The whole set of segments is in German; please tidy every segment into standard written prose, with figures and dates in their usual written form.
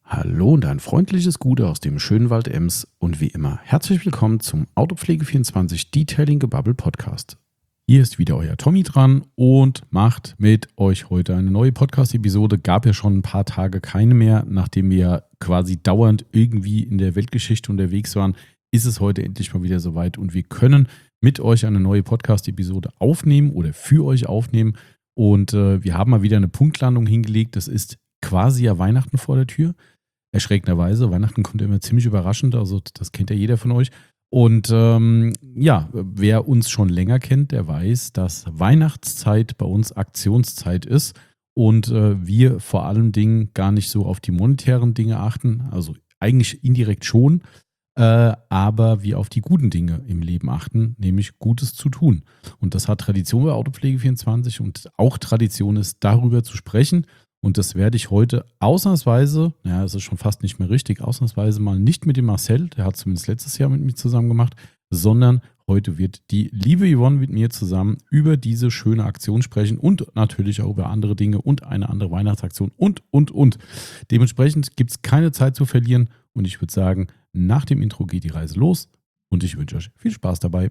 Hallo und ein freundliches Gute aus dem schönen Wald Ems und wie immer herzlich willkommen zum Autopflege24 Detailing Gebubble Podcast. Hier ist wieder euer Tommy dran und macht mit euch heute eine neue Podcast-Episode. Gab ja schon ein paar Tage keine mehr, nachdem wir quasi dauernd irgendwie in der Weltgeschichte unterwegs waren, ist es heute endlich mal wieder soweit und wir können mit euch eine neue Podcast-Episode aufnehmen oder für euch aufnehmen und wir haben mal wieder eine Punktlandung hingelegt. Das ist quasi ja Weihnachten vor der Tür. Erschreckenderweise. Weihnachten kommt ja immer ziemlich überraschend, also das kennt ja jeder von euch. Und wer uns schon länger kennt, der weiß, dass Weihnachtszeit bei uns Aktionszeit ist und wir vor allen Dingen gar nicht so auf die monetären Dinge achten, also eigentlich indirekt schon, aber wir auf die guten Dinge im Leben achten, nämlich Gutes zu tun. Und das hat Tradition bei Autopflege24 und auch Tradition ist, darüber zu sprechen. Und das werde ich heute ausnahmsweise, ja, es ist schon fast nicht mehr richtig, ausnahmsweise mal nicht mit dem Marcel, der hat zumindest letztes Jahr mit mir zusammen gemacht, sondern heute wird die liebe Yvonne mit mir zusammen über diese schöne Aktion sprechen und natürlich auch über andere Dinge und eine andere Weihnachtsaktion und. Dementsprechend gibt es keine Zeit zu verlieren und ich würde sagen, nach dem Intro geht die Reise los und ich wünsche euch viel Spaß dabei.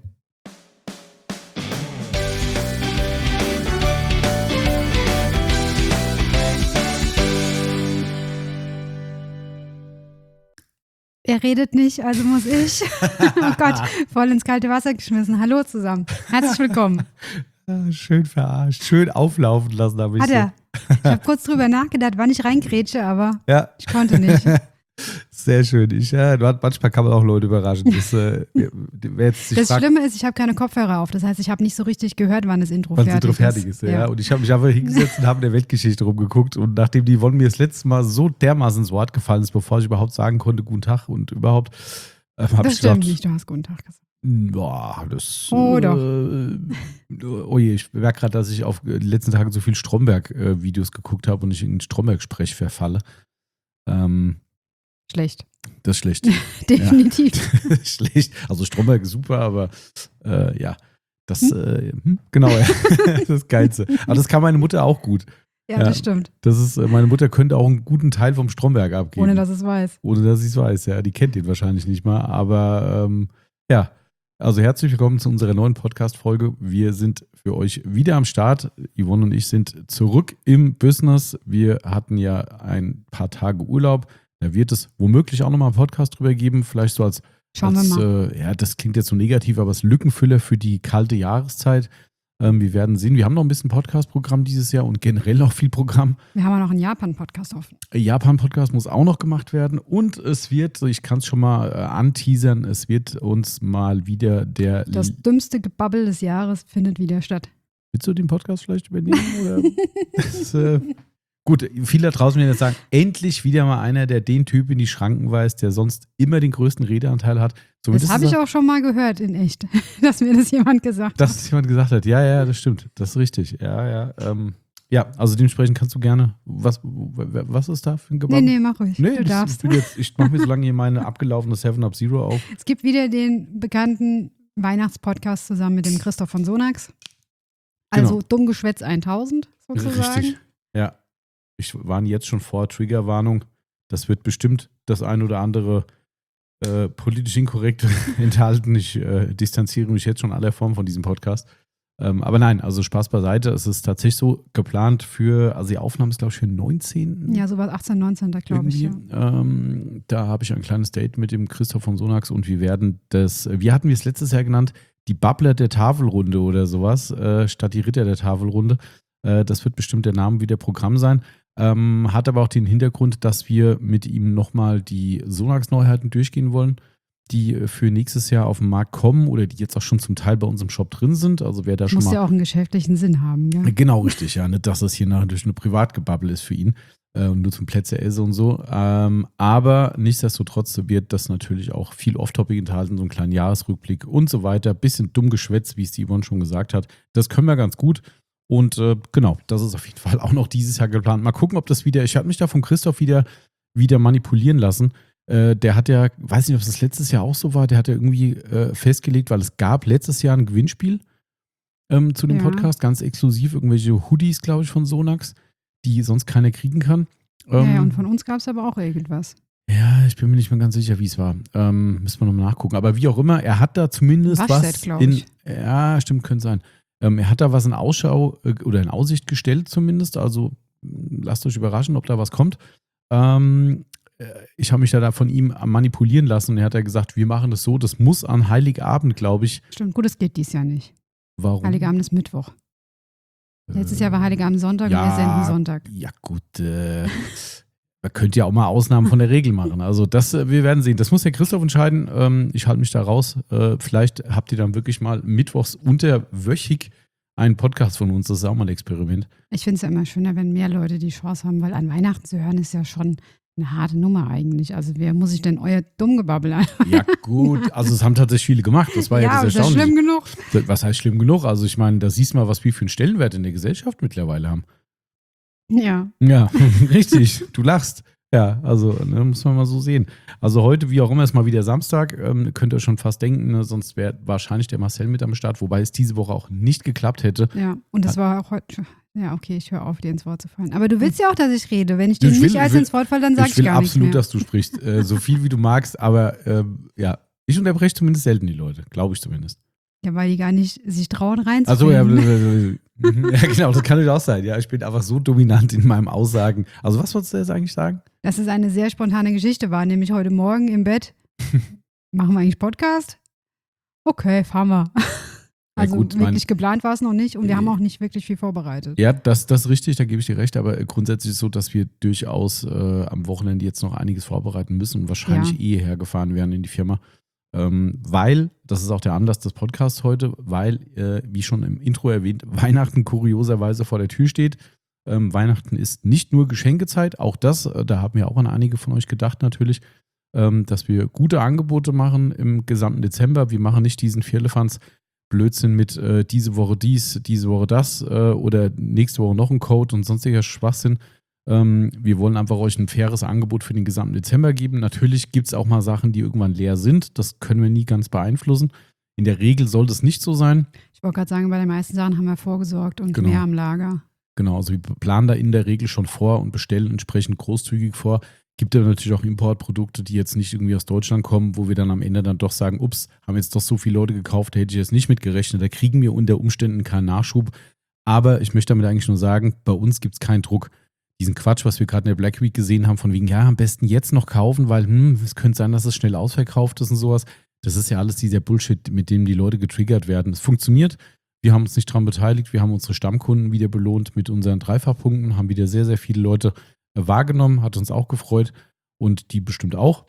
Er redet nicht, also muss ich. Oh Gott, voll ins kalte Wasser geschmissen. Hallo zusammen. Herzlich willkommen. Schön verarscht, schön auflaufen lassen habe ich. Hat er. Ich habe kurz drüber nachgedacht, wann ich reingrätsche, aber ja. Ich konnte nicht. Sehr schön. Manchmal kann man auch Leute überraschen. Das Schlimme ist, ich habe keine Kopfhörer auf. Das heißt, ich habe nicht so richtig gehört, wann das Intro fertig ist. Ja. Und ich habe mich einfach hingesetzt und habe in der Weltgeschichte rumgeguckt. Und nachdem die Yvonne mir das letzte Mal so dermaßen ins Wort gefallen ist, bevor ich überhaupt sagen konnte, guten Tag und überhaupt, habe ich gedacht, nicht, du hast guten Tag gesagt. Boah, Doch. Oh je, ich merke gerade, dass ich auf die letzten Tage so viel Stromberg-Videos geguckt habe und ich in den Stromberg-Sprech verfalle. Schlecht. Das ist schlecht. Definitiv. Ja. Schlecht. Also Stromberg ist super, aber das, genau, das Geilste. Aber das kann meine Mutter auch gut. Ja, das stimmt. Das ist, meine Mutter könnte auch einen guten Teil vom Stromberg abgeben. Ohne dass es weiß. Ohne dass sie es weiß, ja. Die kennt den wahrscheinlich nicht mal. Aber ja, also herzlich willkommen zu unserer neuen Podcast-Folge. Wir sind für euch wieder am Start. Yvonne und ich sind zurück im Business. Wir hatten ja ein paar Tage Urlaub. Da wird es womöglich auch nochmal einen Podcast drüber geben. Vielleicht so als Schauen wir mal. Ja, das klingt jetzt so negativ, aber als Lückenfüller für die kalte Jahreszeit. Wir werden sehen. Wir haben noch ein bisschen Podcast-Programm dieses Jahr und generell noch viel Programm. Wir haben auch noch einen Japan-Podcast offen. Japan-Podcast muss auch noch gemacht werden. Und es wird, ich kann es schon mal anteasern, es wird uns mal wieder das dümmste Gebabbel des Jahres findet wieder statt. Willst du den Podcast vielleicht übernehmen? Oder? Gut, viele da draußen werden jetzt sagen, endlich wieder mal einer, der den Typ in die Schranken weist, der sonst immer den größten Redeanteil hat. Das habe ich auch schon mal gehört in echt, dass mir das jemand gesagt hat. Dass es jemand gesagt hat, ja, das stimmt, das ist richtig. Ja, also dementsprechend kannst du gerne, was ist da für ein Gebabbel? Nee, mach ruhig, du darfst. Ich mache mir so lange hier meine abgelaufene 7-Up-Zero auf. Es gibt wieder den bekannten Weihnachtspodcast zusammen mit dem Christoph von Sonax. Also genau. Dummgeschwätz 1000 sozusagen. Richtig, ja. Ich warne jetzt schon vor, Triggerwarnung. Das wird bestimmt das ein oder andere politisch inkorrekt enthalten. Ich distanziere mich jetzt schon aller Form von diesem Podcast. Aber nein, also Spaß beiseite. Es ist tatsächlich so geplant also die Aufnahme ist, glaube ich, für 19. Ja, sowas 18, 19, da glaube ich, ja. Da habe ich ein kleines Date mit dem Christoph von Sonax und wir werden wie hatten wir es letztes Jahr genannt? Die Babbler der Tafelrunde oder sowas, statt die Ritter der Tafelrunde. Das wird bestimmt der Name wie der Programm sein. Hat aber auch den Hintergrund, dass wir mit ihm nochmal die Sonax-Neuheiten durchgehen wollen, die für nächstes Jahr auf den Markt kommen oder die jetzt auch schon zum Teil bei uns im Shop drin sind. Also wer da schon muss ja auch einen geschäftlichen Sinn haben, ja. Genau, richtig, ja. Nicht, dass das hier natürlich eine Privatgebabbel ist für ihn und nur zum Plätze esse und so. Aber nichtsdestotrotz wird das natürlich auch viel Off-Topic enthalten, so einen kleinen Jahresrückblick und so weiter. Bisschen dumm geschwätzt, wie es die Yvonne schon gesagt hat. Das können wir ganz gut. Und genau, das ist auf jeden Fall auch noch dieses Jahr geplant. Mal gucken, ob das wieder, ich habe mich da von Christoph wieder manipulieren lassen. Der hat ja, weiß nicht, ob es das letztes Jahr auch so war, der hat ja irgendwie festgelegt, weil es gab letztes Jahr ein Gewinnspiel zu dem Podcast, ganz exklusiv, irgendwelche Hoodies, glaube ich, von Sonax, die sonst keiner kriegen kann. Ja, und von uns gab es aber auch irgendwas. Ja, ich bin mir nicht mehr ganz sicher, wie es war. Müssen wir nochmal nachgucken. Aber wie auch immer, er hat da zumindest Waschset, glaube ich. Ja, stimmt, könnte sein. Er hat da was in Ausschau oder in Aussicht gestellt zumindest. Also lasst euch überraschen, ob da was kommt. Ich habe mich da von ihm manipulieren lassen und er hat ja gesagt, wir machen das so, das muss an Heiligabend, glaube ich. Stimmt, gut, das geht dies Jahr nicht. Warum? Heiligabend ist Mittwoch. Letztes Jahr war Heiligabend Sonntag und wir senden Sonntag. Ja gut, man könnte ja auch mal Ausnahmen von der Regel machen. Also wir werden sehen. Das muss der Christoph entscheiden. Ich halte mich da raus. Vielleicht habt ihr dann wirklich mal mittwochs unterwöchig einen Podcast von uns. Das ist auch mal ein Experiment. Ich finde es ja immer schöner, wenn mehr Leute die Chance haben, weil an Weihnachten zu hören ist ja schon eine harte Nummer eigentlich. Also wer muss sich denn euer Dummgebabbel an? Ja gut, also es haben tatsächlich viele gemacht. Das war ja das Erstaunliche. Ist das schlimm genug? Was heißt schlimm genug? Also ich meine, da siehst du mal, was wir für einen Stellenwert in der Gesellschaft mittlerweile haben. Ja. Ja, richtig. Du lachst. Ja, also muss man mal so sehen. Also heute, wie auch immer, ist mal wieder Samstag. Könnt ihr schon fast denken, ne? Sonst wäre wahrscheinlich der Marcel mit am Start, wobei es diese Woche auch nicht geklappt hätte. Ja, und das war auch heute. Ja, okay, ich höre auf, dir ins Wort zu fallen. Aber du willst ja auch, dass ich rede. Wenn ich dir nicht ins Wort falle, dann sag ich gar nichts mehr. Ich will absolut, dass du sprichst. So viel wie du magst, aber ja, ich unterbreche zumindest selten die Leute. Glaube ich zumindest. Ja, weil die gar nicht sich trauen reinzureden. Also ja, ja, genau, das kann natürlich auch sein. Ja, ich bin einfach so dominant in meinem Aussagen. Also was wolltest du jetzt eigentlich sagen? Dass es eine sehr spontane Geschichte war, nämlich heute Morgen im Bett. Machen wir eigentlich Podcast? Okay, fahren wir. Also ja, gut, wirklich geplant war es noch nicht und wir haben auch nicht wirklich viel vorbereitet. Ja, das ist richtig, da gebe ich dir recht, aber grundsätzlich ist es so, dass wir durchaus am Wochenende jetzt noch einiges vorbereiten müssen und wahrscheinlich hergefahren werden in die Firma. Weil, das ist auch der Anlass des Podcasts heute, weil, wie schon im Intro erwähnt, Weihnachten kurioserweise vor der Tür steht. Weihnachten ist nicht nur Geschenkezeit, auch das, da haben wir auch an einige von euch gedacht natürlich, dass wir gute Angebote machen im gesamten Dezember. Wir machen nicht diesen Vierlefanz Blödsinn mit diese Woche dies, diese Woche das oder nächste Woche noch ein Code und sonstiger Schwachsinn. Wir wollen einfach euch ein faires Angebot für den gesamten Dezember geben. Natürlich gibt es auch mal Sachen, die irgendwann leer sind. Das können wir nie ganz beeinflussen. In der Regel sollte es nicht so sein. Ich wollte gerade sagen, bei den meisten Sachen haben wir vorgesorgt und mehr am Lager. Genau, also wir planen da in der Regel schon vor und bestellen entsprechend großzügig vor. Gibt aber natürlich auch Importprodukte, die jetzt nicht irgendwie aus Deutschland kommen, wo wir dann am Ende dann doch sagen, ups, haben jetzt doch so viele Leute gekauft, da hätte ich jetzt nicht mit gerechnet. Da kriegen wir unter Umständen keinen Nachschub. Aber ich möchte damit eigentlich nur sagen, bei uns gibt es keinen Druck. Diesen Quatsch, was wir gerade in der Black Week gesehen haben, von wegen, ja, am besten jetzt noch kaufen, weil es könnte sein, dass es schnell ausverkauft ist und sowas. Das ist ja alles dieser Bullshit, mit dem die Leute getriggert werden. Es funktioniert. Wir haben uns nicht daran beteiligt. Wir haben unsere Stammkunden wieder belohnt mit unseren Dreifachpunkten, haben wieder sehr, sehr viele Leute wahrgenommen, hat uns auch gefreut und die bestimmt auch.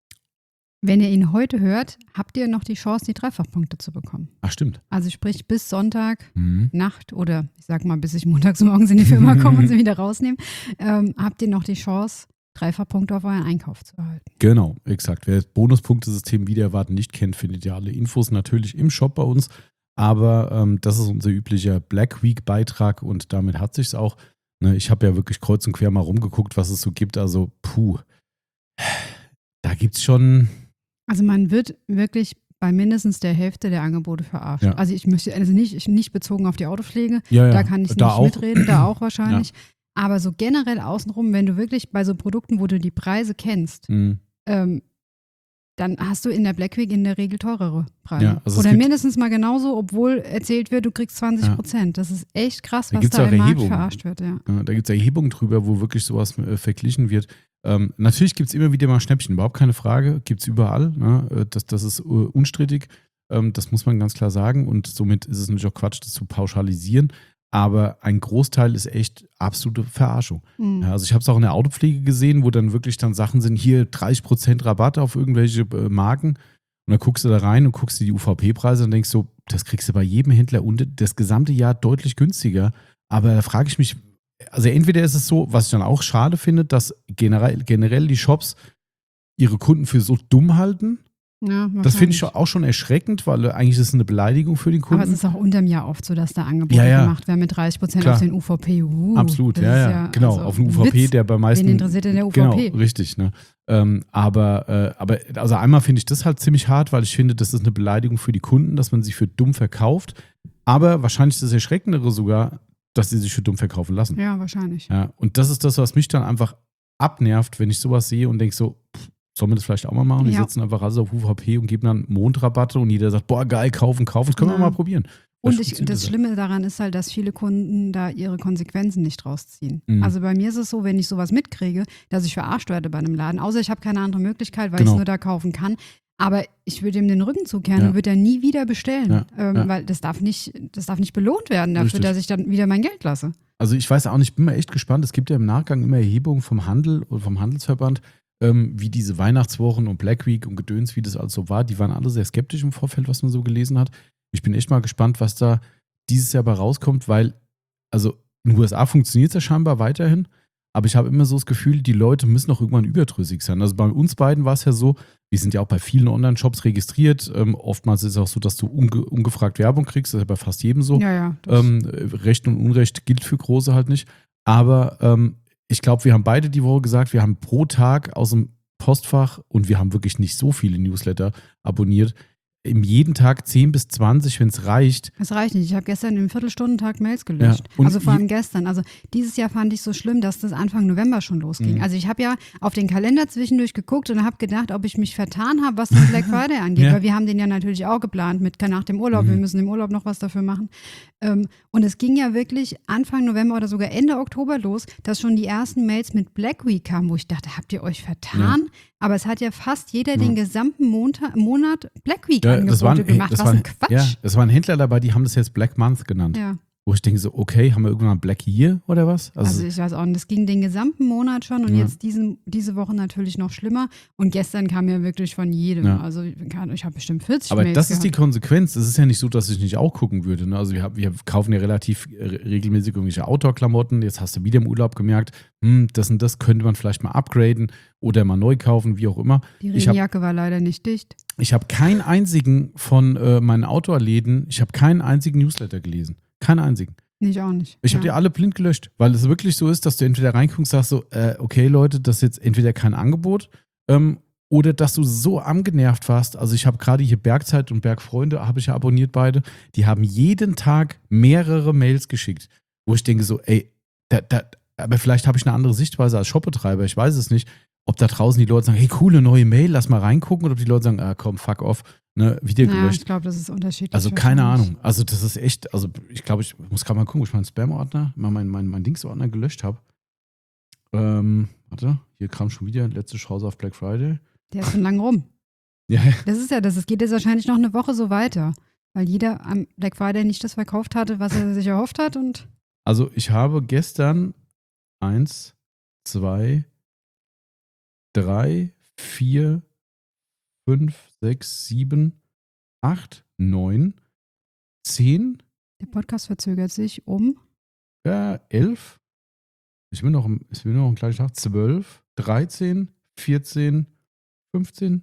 Wenn ihr ihn heute hört, habt ihr noch die Chance, die Dreifachpunkte zu bekommen. Ach, stimmt. Also sprich bis Sonntag Nacht oder ich sag mal, bis ich montags morgens in die Firma komme und sie wieder rausnehme, habt ihr noch die Chance, Dreifachpunkte auf euren Einkauf zu erhalten. Genau, exakt. Wer das Bonuspunktesystem wieder erwarten nicht kennt, findet ja alle Infos natürlich im Shop bei uns. Aber das ist unser üblicher Black Week Beitrag und damit hat sich's auch. Ne, ich habe ja wirklich kreuz und quer mal rumgeguckt, was es so gibt. Also da gibt's schon. Also man wird wirklich bei mindestens der Hälfte der Angebote verarscht. Ja. Also ich möchte, also nicht bezogen auf die Autopflege, da kann ich nicht mitreden, da auch wahrscheinlich. Ja. Aber so generell außenrum, wenn du wirklich bei so Produkten, wo du die Preise kennst, dann hast du in der Black Week in der Regel teurere Preise. Ja, also oder mindestens mal genauso, obwohl erzählt wird, du kriegst 20%. Ja. Das ist echt krass, was da im Markt verarscht wird. Ja. Ja, da gibt es Erhebungen drüber, wo wirklich sowas verglichen wird. Natürlich gibt es immer wieder mal Schnäppchen, überhaupt keine Frage. Gibt es überall. Ne? Das ist unstrittig. Das muss man ganz klar sagen. Und somit ist es natürlich auch Quatsch, das zu pauschalisieren. Aber ein Großteil ist echt absolute Verarschung. Mhm. Ja, also ich habe es auch in der Autopflege gesehen, wo dann wirklich dann Sachen sind, hier 30% Rabatt auf irgendwelche Marken. Und dann guckst du da rein und guckst dir die UVP-Preise und denkst so, das kriegst du bei jedem Händler und das gesamte Jahr deutlich günstiger. Aber da frage ich mich, also entweder ist es so, was ich dann auch schade finde, dass generell die Shops ihre Kunden für so dumm halten. Ja, das finde ich auch schon erschreckend, weil eigentlich ist es eine Beleidigung für den Kunden. Aber es ist auch unterm Jahr oft so, dass da Angebote gemacht werden mit 30% auf den UVP. Absolut, ja, genau, also auf den UVP, Witz. Der bei meisten. Wen interessiert denn der UVP? Genau, richtig. Ne? Aber also einmal finde ich das halt ziemlich hart, weil ich finde, das ist eine Beleidigung für die Kunden, dass man sich für dumm verkauft. Aber wahrscheinlich ist das Erschreckendere sogar, dass sie sich für dumm verkaufen lassen. Ja, wahrscheinlich. Ja, und das ist das, was mich dann einfach abnervt, wenn ich sowas sehe und denke so, sollen wir das vielleicht auch mal machen? Die sitzen einfach alle auf UVP und geben dann Mondrabatte und jeder sagt, boah, geil, kaufen. Das können wir mal probieren. Und das Schlimme daran ist halt, dass viele Kunden da ihre Konsequenzen nicht rausziehen. Mhm. Also bei mir ist es so, wenn ich sowas mitkriege, dass ich verarscht werde bei einem Laden, außer ich habe keine andere Möglichkeit, weil ich es nur da kaufen kann. Aber ich würde ihm den Rücken zukehren und würde er nie wieder bestellen, weil das darf nicht belohnt werden dafür, dass ich dann wieder mein Geld lasse. Also ich weiß auch nicht, bin mal echt gespannt. Es gibt ja im Nachgang immer Erhebungen vom Handel oder vom Handelsverband, wie diese Weihnachtswochen und Black Week und Gedöns, wie das alles so war. Die waren alle sehr skeptisch im Vorfeld, was man so gelesen hat. Ich bin echt mal gespannt, was da dieses Jahr bei rauskommt, weil, also in den USA funktioniert es ja scheinbar weiterhin, aber ich habe immer so das Gefühl, die Leute müssen auch irgendwann überdrüssig sein. Also bei uns beiden war es ja so, wir sind ja auch bei vielen Online-Shops registriert. Oftmals ist es auch so, dass du ungefragt Werbung kriegst, das ist ja bei fast jedem so. Ja, Recht und Unrecht gilt für Große halt nicht. Aber ich glaube, wir haben beide die Woche gesagt, wir haben pro Tag aus dem Postfach und wir haben wirklich nicht so viele Newsletter abonniert. Jeden Tag 10 bis 20, wenn es reicht. Es reicht nicht. Ich habe gestern im Viertelstundentag Mails gelöscht. Ja, also vor allem gestern. Also dieses Jahr fand ich so schlimm, dass das Anfang November schon losging. Also ich habe ja auf den Kalender zwischendurch geguckt und habe gedacht, ob ich mich vertan habe, was den Black Friday angeht. Weil wir haben den ja natürlich auch geplant nach dem Urlaub. Wir müssen im Urlaub noch was dafür machen. Und es ging ja wirklich Anfang November oder sogar Ende Oktober los, dass schon die ersten Mails mit Black Week kamen, wo ich dachte, habt ihr euch vertan? Ja. Aber es hat ja fast jeder den gesamten Monat Black Week Angebote gemacht. Was ein Quatsch. Ja, es waren Händler dabei, die haben das jetzt Black Month genannt. Ja. Wo ich denke so, okay, haben wir irgendwann Black Year oder was? Also ich weiß auch nicht, das ging den gesamten Monat schon und jetzt diese Woche natürlich noch schlimmer. Und gestern kam ja wirklich von jedem. Ja. Also ich habe bestimmt 40 Aber Mails das gehabt. ist die Konsequenz. Es ist ja nicht so, dass ich nicht auch gucken würde. Ne? Also wir kaufen ja relativ regelmäßig irgendwelche Outdoor-Klamotten. Jetzt hast du wieder im Urlaub gemerkt, das und das könnte man vielleicht mal upgraden oder mal neu kaufen, wie auch immer. Die Regenjacke war leider nicht dicht. Ich habe keinen einzigen von meinen Outdoor-Läden, ich habe keinen einzigen Newsletter gelesen. Keinen einzigen. Ich auch nicht. Ich habe die alle blind gelöscht, weil es wirklich so ist, dass du entweder reinguckst und sagst so, okay Leute, das ist jetzt entweder kein Angebot oder dass du so angenervt warst. Also ich habe gerade hier Bergzeit und Bergfreunde, habe ich ja abonniert beide, die haben jeden Tag mehrere Mails geschickt, wo ich denke so, ey, aber vielleicht habe ich eine andere Sichtweise als Shopbetreiber, ich weiß es nicht, ob da draußen die Leute sagen, hey, coole neue Mail, lass mal reingucken, oder ob die Leute sagen, komm, fuck off, ne, wieder gelöscht. Ich glaube, das ist unterschiedlich. Also keine Ahnung. Also das ist echt, also ich glaube, ich muss gerade mal gucken, ob ich meinen Spam-Ordner, mein Dings-Ordner gelöscht habe. Warte, hier kam schon wieder letzte Chance auf Black Friday. Der ist schon lang rum. Ja. Das geht jetzt wahrscheinlich noch eine Woche so weiter, weil jeder am Black Friday nicht das verkauft hatte, was er sich erhofft hat. Und also ich habe gestern 1, 2, 3, 4, 5, 6, 7, 8, 9, 10. Der Podcast verzögert sich um 11. Ich bin noch im gleichen Tag. 12, 13, 14, 15,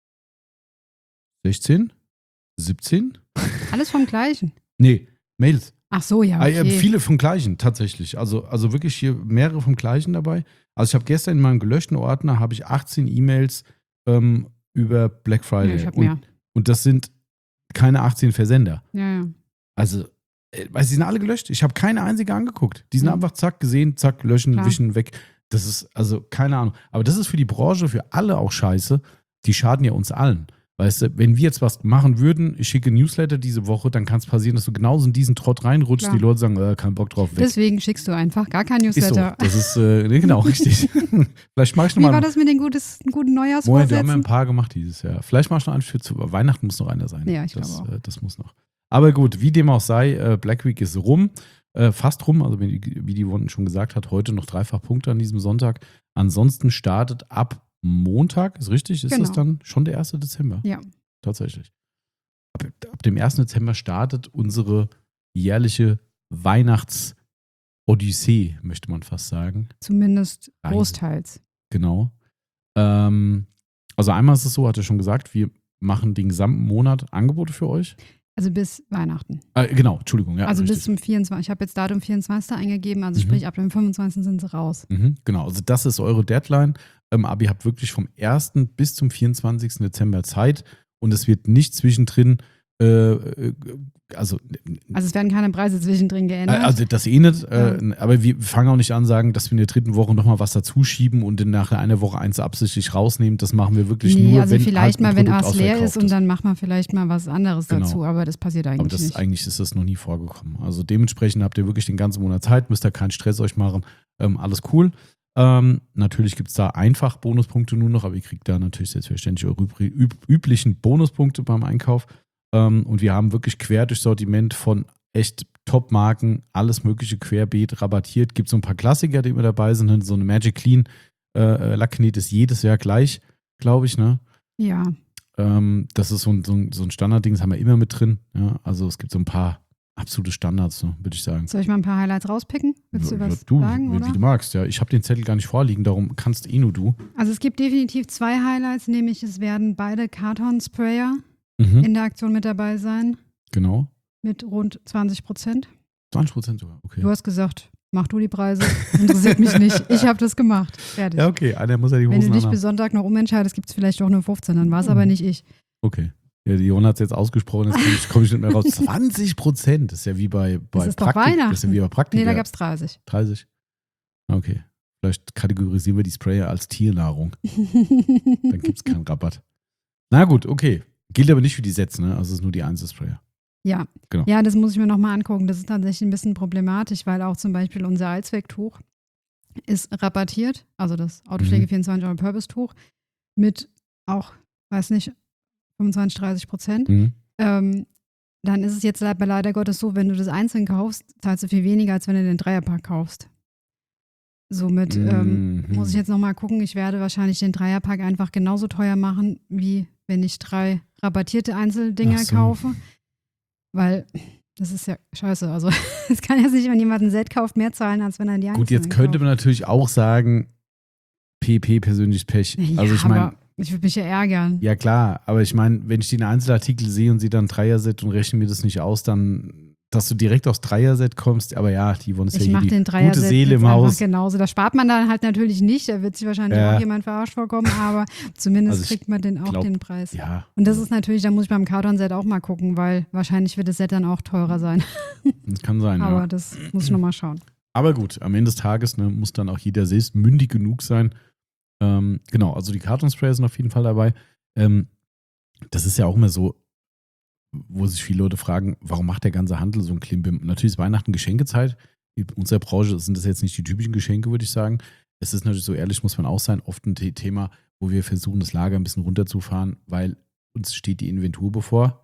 16, 17. Alles vom Gleichen? Nee, Mails. Ach so, ja, okay. Viele vom Gleichen, tatsächlich. Also wirklich hier mehrere vom Gleichen dabei. Also ich habe gestern in meinem gelöschten Ordner 18 E-Mails über Black Friday. Ja, ich habe mehr. Und das sind keine 18 Versender. Ja. Also, weil sie sind alle gelöscht. Ich habe keine einzige angeguckt. Die sind einfach zack, gesehen, zack, löschen, Klar. Wischen, weg. Das ist, also, keine Ahnung. Aber das ist für die Branche, für alle auch scheiße. Die schaden ja uns allen. Weißt du, wenn wir jetzt was machen würden, ich schicke Newsletter diese Woche, dann kann es passieren, dass du genauso in diesen Trott reinrutschst. Klar. Die Leute sagen, kein Bock drauf, weg. Deswegen schickst du einfach gar kein Newsletter. Ist so. Das ist, genau, richtig. Vielleicht mach ich noch mal. Wie war das mit den guten Neujahrsvorsätzen? Moment, wir haben ja ein paar gemacht dieses Jahr. Vielleicht mach ich noch einen für Weihnachten, muss noch einer sein. Ja, ich glaube auch. Das muss noch. Aber gut, wie dem auch sei, Black Week ist rum. Fast rum, also wie die Yvonne schon gesagt hat, heute noch 3-fach Punkte an diesem Sonntag. Ansonsten startet ab Montag, ist richtig? Ist das dann schon der 1. Dezember? Ja. Tatsächlich. Ab dem 1. Dezember startet unsere jährliche Weihnachts-Odyssee, möchte man fast sagen. Zumindest großteils. Genau. Also einmal ist es so, hat er schon gesagt, wir machen den gesamten Monat Angebote für euch. Also bis Weihnachten. Genau, Entschuldigung. Ja, also richtig. Bis zum 24. Ich habe jetzt Datum 24. eingegeben, also sprich ab dem 25. sind sie raus. Genau, also das ist eure Deadline. Aber ihr habt wirklich vom 1. bis zum 24. Dezember Zeit und es wird nicht zwischendrin Also es werden keine Preise zwischendrin geändert? Also das nicht, aber wir fangen auch nicht an sagen, dass wir in der 3. Woche nochmal was dazuschieben und dann nach einer Woche eins absichtlich rausnehmen. Das machen wir wirklich nur, also wenn vielleicht halt mal, wenn was leer ist und dann macht man vielleicht mal was anderes dazu, aber das passiert eigentlich nicht. Eigentlich ist das noch nie vorgekommen. Also dementsprechend habt ihr wirklich den ganzen Monat Zeit, müsst ihr keinen Stress euch machen, alles cool. Natürlich gibt es da einfach Bonuspunkte nur noch, aber ihr kriegt da natürlich selbstverständlich eure üblichen Bonuspunkte beim Einkauf. Und wir haben wirklich quer durch Sortiment von echt Top-Marken, alles mögliche querbeet rabattiert. Gibt so ein paar Klassiker, die immer dabei sind. So eine Magic Clean Lackknet ist jedes Jahr gleich, glaube ich, ne? Ja. Das ist so ein Standardding, das haben wir immer mit drin. Ja? Also es gibt so ein paar absolute Standards, so, würde ich sagen. Soll ich mal ein paar Highlights rauspicken? Willst du was sagen, oder? Wie du magst, ja. Ich habe den Zettel gar nicht vorliegen, darum kannst nur du. Also es gibt definitiv 2 Highlights, nämlich es werden beide Karton-Sprayer in der Aktion mit dabei sein. Genau. Mit rund 20%. 20% sogar, okay. Du hast gesagt, mach du die Preise, interessiert mich nicht. Ich habe das gemacht. Fertig. Ja, okay, einer muss ja die Hosen Wenn du dich bis Sonntag noch umentscheidest, gibt es vielleicht auch nur 15, dann war es aber nicht ich. Okay. Ja, die Jona hat es jetzt ausgesprochen, jetzt komme ich nicht mehr raus. 20%, das ist ja wie bei das ist doch Weihnachten. Das ist ja wie bei Praktika. Nee, da gab es 30. 30? Okay. Vielleicht kategorisieren wir die Sprayer als Tiernahrung. Dann gibt es keinen Rabatt. Na gut, okay. Gilt aber nicht für die Sets, ne? Also es ist nur die Einzelsprayer. Ja. Genau. Ja, das muss ich mir nochmal angucken. Das ist tatsächlich ein bisschen problematisch, weil auch zum Beispiel unser Allzwecktuch ist rabattiert, also das Autopflege 24 All-Purpose-Tuch mit auch, weiß nicht, 25-30%. Dann ist es jetzt leider Gottes so, wenn du das einzeln kaufst, zahlst du viel weniger, als wenn du den Dreierpack kaufst. Somit muss ich jetzt nochmal gucken. Ich werde wahrscheinlich den Dreierpack einfach genauso teuer machen, wie wenn ich 3 rabattierte Einzeldinger kaufe. Weil das ist ja scheiße. Also es kann ja nicht, wenn jemand ein Set kauft, mehr zahlen, als wenn er die Einzelnen Gut, jetzt könnte man natürlich auch sagen, PP, persönliches Pech. Ja, also ich meine, ich würde mich ja ärgern. Ja klar, aber ich meine, wenn ich den Einzelartikel sehe und sehe dann Dreier-Set und rechne mir das nicht aus, dann, dass du direkt aufs Dreier-Set kommst, aber ja, die wollen es ja hier die gute Seele im Haus. Genauso, da spart man dann halt natürlich nicht, da wird sich wahrscheinlich auch jemand verarscht vorkommen, aber zumindest kriegt man den Preis. Ja. Und das ist natürlich, da muss ich beim Karton-Set auch mal gucken, weil wahrscheinlich wird das Set dann auch teurer sein. Das kann sein, aber das muss ich nochmal schauen. Aber gut, am Ende des Tages muss dann auch jeder selbst mündig genug sein. Genau, also die Kartonsprayer sind auf jeden Fall dabei. Das ist ja auch immer so, wo sich viele Leute fragen, warum macht der ganze Handel so ein Klimbim? Natürlich ist Weihnachten Geschenkezeit. In unserer Branche sind das jetzt nicht die typischen Geschenke, würde ich sagen. Es ist natürlich so, ehrlich muss man auch sein, oft ein Thema, wo wir versuchen, das Lager ein bisschen runterzufahren, weil uns steht die Inventur bevor.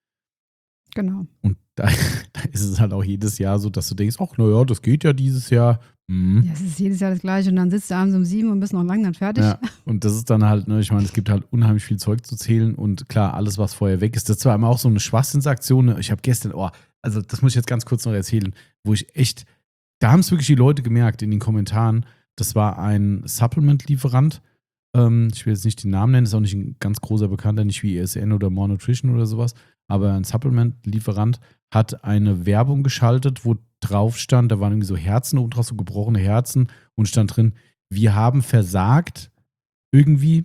Genau. Und da ist es halt auch jedes Jahr so, dass du denkst, ach, naja, das geht ja dieses Jahr. Ja, es ist jedes Jahr das Gleiche und dann sitzt du abends um 7 und bist noch lange nicht fertig. Ja, und das ist dann halt, ich meine, es gibt halt unheimlich viel Zeug zu zählen und klar, alles, was vorher weg ist, das ist zwar immer auch so eine Schwachsinnsaktion. Ich habe gestern, also das muss ich jetzt ganz kurz noch erzählen, wo ich echt, da haben es wirklich die Leute gemerkt in den Kommentaren, das war ein Supplement-Lieferant. Ich will jetzt nicht den Namen nennen, ist auch nicht ein ganz großer Bekannter, nicht wie ESN oder More Nutrition oder sowas, aber ein Supplement-Lieferant hat eine Werbung geschaltet, wo drauf stand, da waren irgendwie so Herzen und drauf, so gebrochene Herzen und stand drin, wir haben versagt irgendwie,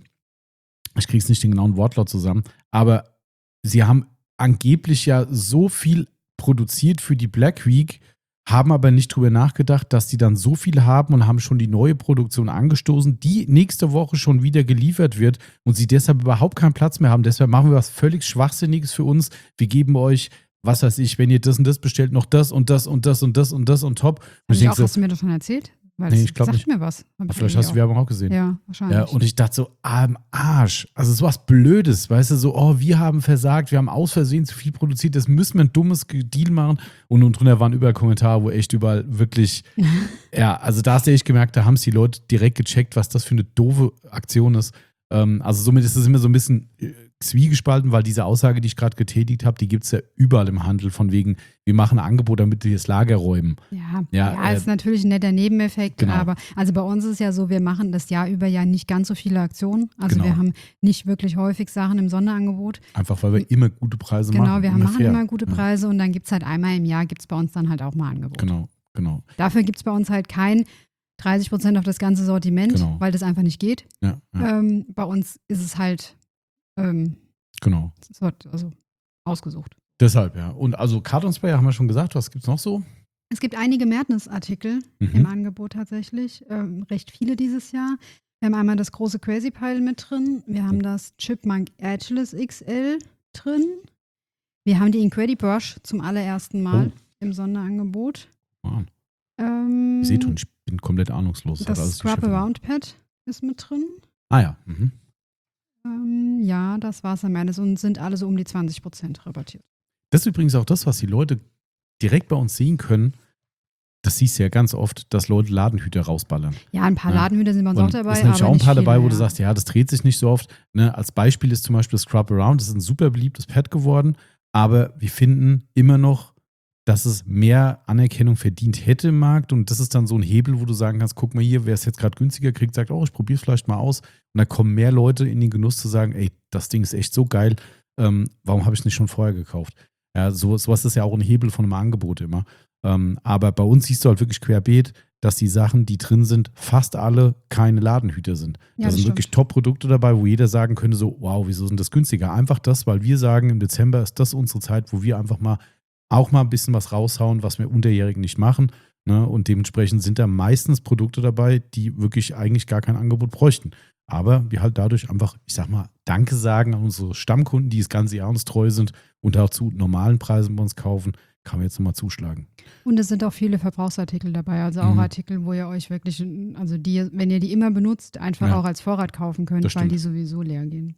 ich krieg's nicht den genauen Wortlaut zusammen, aber sie haben angeblich ja so viel produziert für die Black Week, haben aber nicht drüber nachgedacht, dass die dann so viel haben und haben schon die neue Produktion angestoßen, die nächste Woche schon wieder geliefert wird und sie deshalb überhaupt keinen Platz mehr haben. Deshalb machen wir was völlig Schwachsinniges für uns. Wir geben euch, was weiß ich, wenn ihr das und das bestellt, noch das und das und das und das und das und top. Und hast du mir das schon erzählt? Weil nee, ich glaube nicht. Mir was. Vielleicht hast du die Werbung auch gesehen. Ja, wahrscheinlich. Ja, und ich dachte so, am Arsch. Also so was Blödes, weißt du, so, wir haben versagt, wir haben aus Versehen zu viel produziert, das müssen wir ein dummes Deal machen. Und drunter waren überall Kommentare, wo echt überall wirklich, also da hast du echt gemerkt, da haben es die Leute direkt gecheckt, was das für eine doofe Aktion ist. Also somit ist es immer so ein bisschen zwiegespalten, weil diese Aussage, die ich gerade getätigt habe, die gibt es ja überall im Handel, von wegen, wir machen ein Angebot, damit wir das Lager räumen. Ja, ist natürlich ein netter Nebeneffekt, genau. Aber also bei uns ist es ja so, wir machen das Jahr über ja nicht ganz so viele Aktionen. Also wir haben nicht wirklich häufig Sachen im Sonderangebot. Einfach, weil wir immer gute Preise machen. Genau, wir machen immer gute Preise und dann gibt es halt einmal im Jahr, gibt es bei uns dann halt auch mal Angebot. Genau. Dafür gibt es bei uns halt kein 30% auf das ganze Sortiment, weil das einfach nicht geht. Ja. Bei uns ist es halt genau. Also ausgesucht. Deshalb, ja. Und also Kartonspray haben wir schon gesagt, was gibt es noch so? Es gibt einige Madness-Artikel im Angebot tatsächlich, recht viele dieses Jahr. Wir haben einmal das große Crazy Pile mit drin, wir haben das Chipmunk Ageless XL drin, wir haben die Incredibrush zum allerersten Mal im Sonderangebot. Wow. Ich sehe schon, ich bin komplett ahnungslos. Das Scrub Around Pad ist mit drin. Ah ja. Ja, das war's am Ende und sind alle so um die 20% rabattiert. Das ist übrigens auch das, was die Leute direkt bei uns sehen können. Das siehst du ja ganz oft, dass Leute Ladenhüter rausballern. Ja, ein paar Ladenhüter sind bei uns auch dabei. Es sind natürlich auch ein paar dabei, wo du sagst, ja, das dreht sich nicht so oft. Ne? Als Beispiel ist zum Beispiel das Scrub Around, das ist ein super beliebtes Pad geworden, aber wir finden immer noch, dass es mehr Anerkennung verdient hätte im Markt und das ist dann so ein Hebel, wo du sagen kannst, guck mal hier, wer es jetzt gerade günstiger kriegt, sagt, ich probiere es vielleicht mal aus und da kommen mehr Leute in den Genuss zu sagen, ey, das Ding ist echt so geil, warum habe ich es nicht schon vorher gekauft? Ja, sowas ist ja auch ein Hebel von einem Angebot immer. Aber bei uns siehst du halt wirklich querbeet, dass die Sachen, die drin sind, fast alle keine Ladenhüter sind. Ja, da sind wirklich Top-Produkte dabei, wo jeder sagen könnte so, wow, wieso sind das günstiger? Einfach das, weil wir sagen, im Dezember ist das unsere Zeit, wo wir einfach mal ein bisschen was raushauen, was wir Unterjährigen nicht machen. Ne? Und dementsprechend sind da meistens Produkte dabei, die wirklich eigentlich gar kein Angebot bräuchten. Aber wir halt dadurch einfach, ich sag mal, Danke sagen an unsere Stammkunden, die das ganze Jahr uns treu sind und auch zu normalen Preisen bei uns kaufen, kann man jetzt nochmal zuschlagen. Und es sind auch viele Verbrauchsartikel dabei, also auch Artikel, wo ihr euch wirklich, also die, wenn ihr die immer benutzt, einfach auch als Vorrat kaufen könnt, weil die sowieso leer gehen.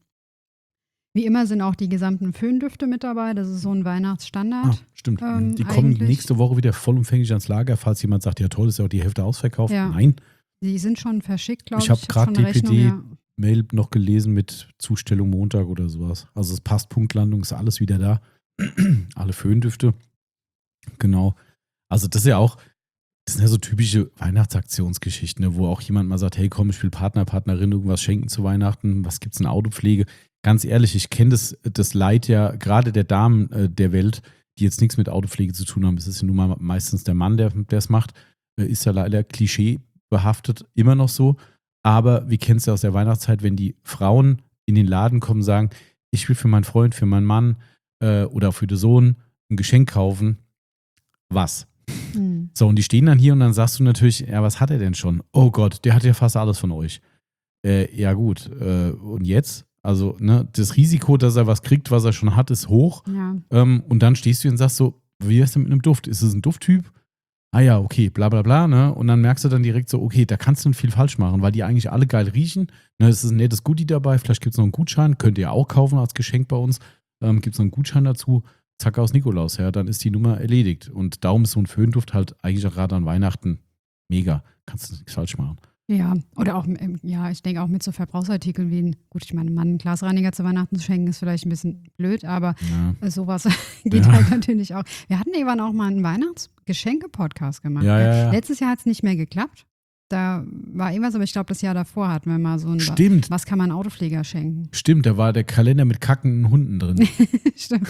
Wie immer sind auch die gesamten Föhndüfte mit dabei, das ist so ein Weihnachtsstandard. Stimmt, die kommen nächste Woche wieder vollumfänglich ans Lager, falls jemand sagt, ja toll, ist ja auch die Hälfte ausverkauft. Ja. Nein. Die sind schon verschickt, glaube ich. Ich habe gerade DPD-Mail noch gelesen mit Zustellung Montag oder sowas. Also es passt, Punktlandung, ist alles wieder da. Alle Föhndüfte. Genau. Also das sind ja so typische Weihnachtsaktionsgeschichten, ne, wo auch jemand mal sagt, hey komm, ich will Partnerin irgendwas schenken zu Weihnachten, was gibt's in Autopflege? Ganz ehrlich, ich kenne das Leid ja gerade der Damen der Welt, die jetzt nichts mit Autopflege zu tun haben. Es ist ja nun mal meistens der Mann, der es macht. Ist ja leider klischeebehaftet, immer noch so. Aber wir kennen es ja aus der Weihnachtszeit, wenn die Frauen in den Laden kommen und sagen, ich will für meinen Freund, für meinen Mann oder für den Sohn ein Geschenk kaufen. Was? So, und die stehen dann hier und dann sagst du natürlich, ja, was hat er denn schon? Oh Gott, der hat ja fast alles von euch. Ja gut, und jetzt? Also, ne, das Risiko, dass er was kriegt, was er schon hat, ist hoch. Ja. Und dann stehst du und sagst so, wie ist denn mit einem Duft? Ist es ein Dufttyp? Ah ja, okay, bla bla bla, ne? Und dann merkst du dann direkt so, okay, da kannst du nicht viel falsch machen, weil die eigentlich alle geil riechen. Ne, es ist ein nettes Goodie dabei, vielleicht gibt es noch einen Gutschein, könnt ihr auch kaufen als Geschenk bei uns. Gibt es noch einen Gutschein dazu, zack aus Nikolaus, ja, dann ist die Nummer erledigt. Und darum ist so ein Föhnduft halt eigentlich auch gerade an Weihnachten mega. Kannst du nichts falsch machen. Ja, oder auch, ich denke auch mit so Verbrauchsartikeln wie ich meine, Mann, einen Glasreiniger zu Weihnachten zu schenken, ist vielleicht ein bisschen blöd, aber sowas geht halt natürlich auch. Wir hatten irgendwann auch mal einen Weihnachtsgeschenke-Podcast gemacht. Ja. Letztes Jahr hat es nicht mehr geklappt. Da war irgendwas, aber ich glaube, das Jahr davor hatten wir mal so ein Stimmt. Was kann man Autopfleger schenken? Stimmt, da war der Kalender mit kackenden Hunden drin. Stimmt.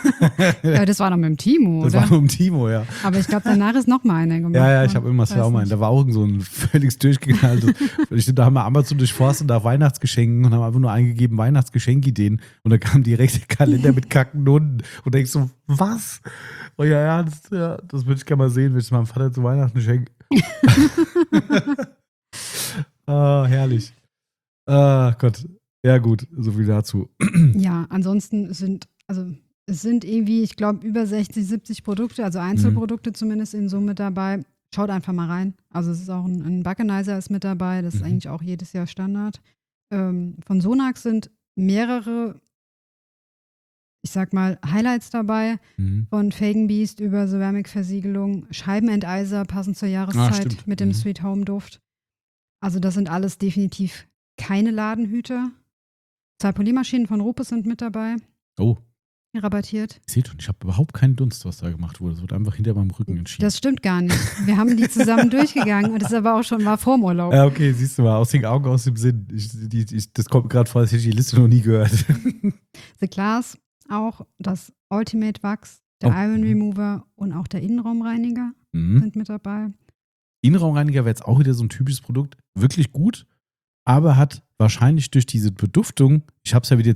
Ja, das war noch mit dem Timo, oder? Das war noch mit dem Timo, ja. Aber ich glaube, danach ist noch mal einer gemacht. Ja, ich habe immer auch mal einen. Da war auch so ein völlig durchgeknalltes. Da haben wir Amazon durchforstet nach Weihnachtsgeschenken und haben einfach nur eingegeben Weihnachtsgeschenkideen und da kam direkt der Kalender mit kackenden Hunden und denkst so, was? Oh ja, das würde ich gerne mal sehen, wenn ich meinem Vater zu Weihnachten schenke. Herrlich. Gott. Ja, gut, so viel dazu. Ja, ansonsten sind irgendwie, ich glaube, über 60, 70 Produkte, also Einzelprodukte zumindest in Summe dabei. Schaut einfach mal rein. Also es ist auch ein Baccanizer ist mit dabei, das ist eigentlich auch jedes Jahr Standard. Von Sonax sind mehrere, ich sag mal, Highlights dabei, von Fagan Beast über Ceramic-Versiegelung, Scheibenenteiser passend zur Jahreszeit mit dem Sweet Home Duft. Also das sind alles definitiv keine Ladenhüter. 2 Poliermaschinen von Rupes sind mit dabei. Oh. Rabattiert. Seht schon, ich habe überhaupt keinen Dunst, was da gemacht wurde. Es wird einfach hinter meinem Rücken entschieden. Das stimmt gar nicht. Wir haben die zusammen durchgegangen und das ist aber auch schon mal vorm Urlaub. Ja, okay, siehst du mal, aus den Augen, aus dem Sinn. Das kommt gerade vor, als hätte ich die Liste noch nie gehört. The Glass, auch das Ultimate Wax, der Iron Remover und auch der Innenraumreiniger sind mit dabei. Innenraumreiniger wäre jetzt auch wieder so ein typisches Produkt. Wirklich gut, aber hat wahrscheinlich durch diese Beduftung, ich habe es ja wieder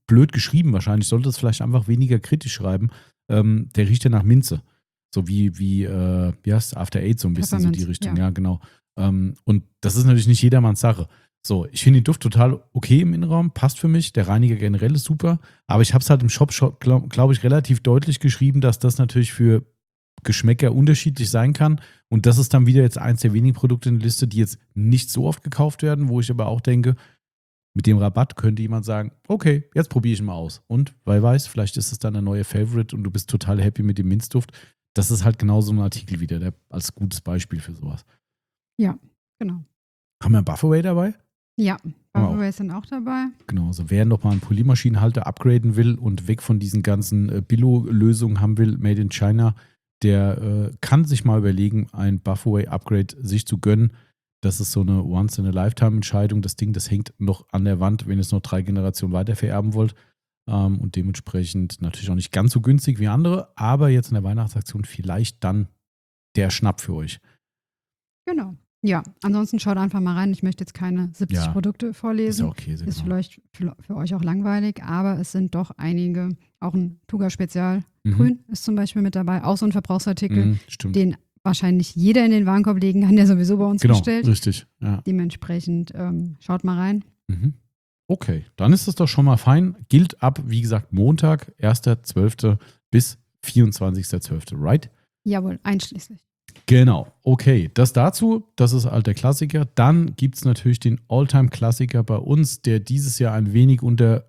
blöd geschrieben wahrscheinlich, sollte es vielleicht einfach weniger kritisch schreiben. Der riecht ja nach Minze. So wie heißt After Eight, so ein bisschen so die Richtung, ja genau. Und das ist natürlich nicht jedermanns Sache. So, ich finde den Duft total okay im Innenraum, passt für mich. Der Reiniger generell ist super. Aber ich habe es halt im Shop, glaube ich, relativ deutlich geschrieben, dass das natürlich für Geschmäcker unterschiedlich sein kann. Und das ist dann wieder jetzt eins der wenigen Produkte in der Liste, die jetzt nicht so oft gekauft werden, wo ich aber auch denke, mit dem Rabatt könnte jemand sagen, okay, jetzt probiere ich ihn mal aus. Und wer weiß, vielleicht ist es dann ein neuer Favorite und du bist total happy mit dem Minzduft. Das ist halt genau so ein Artikel wieder, der als gutes Beispiel für sowas. Ja, genau. Haben wir einen Bufferway dabei? Ja, Bufferways sind auch dabei. Genau, also wer noch mal einen Polymaschinenhalter upgraden will und weg von diesen ganzen Billo-Lösungen haben will, made in China, der kann sich mal überlegen, ein Bufferway-Upgrade sich zu gönnen. Das ist so eine Once-in-a-Lifetime-Entscheidung. Das Ding, das hängt noch an der Wand, wenn ihr es noch 3 Generationen weiter vererben wollt. Und dementsprechend natürlich auch nicht ganz so günstig wie andere, aber jetzt in der Weihnachtsaktion vielleicht dann der Schnapp für euch. Genau. Ja, ansonsten schaut einfach mal rein. Ich möchte jetzt keine 70 Produkte vorlesen. Ist okay. Ist vielleicht für euch auch langweilig, aber es sind doch einige. Auch ein Tuga Spezial Grün ist zum Beispiel mit dabei. Auch so ein Verbrauchsartikel, den wahrscheinlich jeder in den Warenkorb legen kann, der sowieso bei uns bestellt. Genau, richtig. Ja. Dementsprechend schaut mal rein. Okay, dann ist es doch schon mal fein. Gilt ab, wie gesagt, Montag, 1.12. bis 24.12., right? Jawohl, einschließlich. Genau, okay. Das dazu, das ist halt der Klassiker. Dann gibt es natürlich den Alltime-Klassiker bei uns, der dieses Jahr ein wenig unter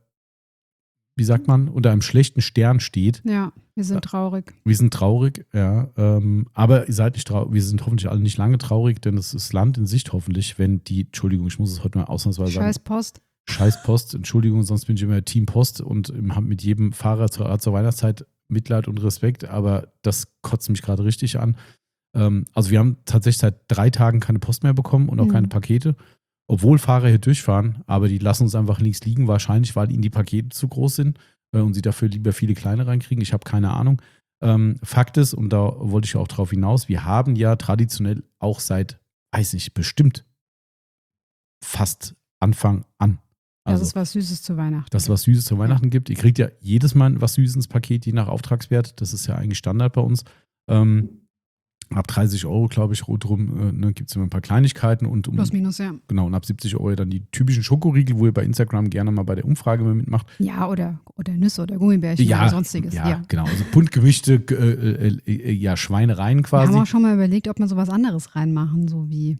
einem schlechten Stern steht. Ja, wir sind traurig. Wir sind traurig, ja. Aber ihr seid nicht traurig. Wir sind hoffentlich alle nicht lange traurig, denn es ist Land in Sicht hoffentlich, wenn Entschuldigung, ich muss es heute mal ausnahmsweise sagen. Scheiß Post, Entschuldigung, sonst bin ich immer Team Post und habe mit jedem Fahrer zur Weihnachtszeit Mitleid und Respekt, aber das kotzt mich gerade richtig an. Also wir haben tatsächlich seit 3 Tagen keine Post mehr bekommen und auch keine Pakete, obwohl Fahrer hier durchfahren, aber die lassen uns einfach links liegen, wahrscheinlich, weil ihnen die Pakete zu groß sind und sie dafür lieber viele kleine reinkriegen. Ich habe keine Ahnung. Fakt ist, und da wollte ich auch drauf hinaus, wir haben ja traditionell auch seit, weiß nicht, bestimmt fast Anfang an. Also, dass es was Süßes zu Weihnachten Dass es was Süßes zu Weihnachten gibt. Ihr kriegt ja jedes Mal was Süßes ins Paket, je nach Auftragswert. Das ist ja eigentlich Standard bei uns. Ab 30 €, glaube ich, rundherum gibt es immer ein paar Kleinigkeiten. Und plus minus, ja. Genau, und ab 70 € dann die typischen Schokoriegel, wo ihr bei Instagram gerne mal bei der Umfrage mitmacht. Ja, oder Nüsse oder Gummibärchen oder sonstiges. Ja, genau. Also bunt gemischte Schweinereien quasi. Wir haben auch schon mal überlegt, ob wir sowas anderes reinmachen, so wie,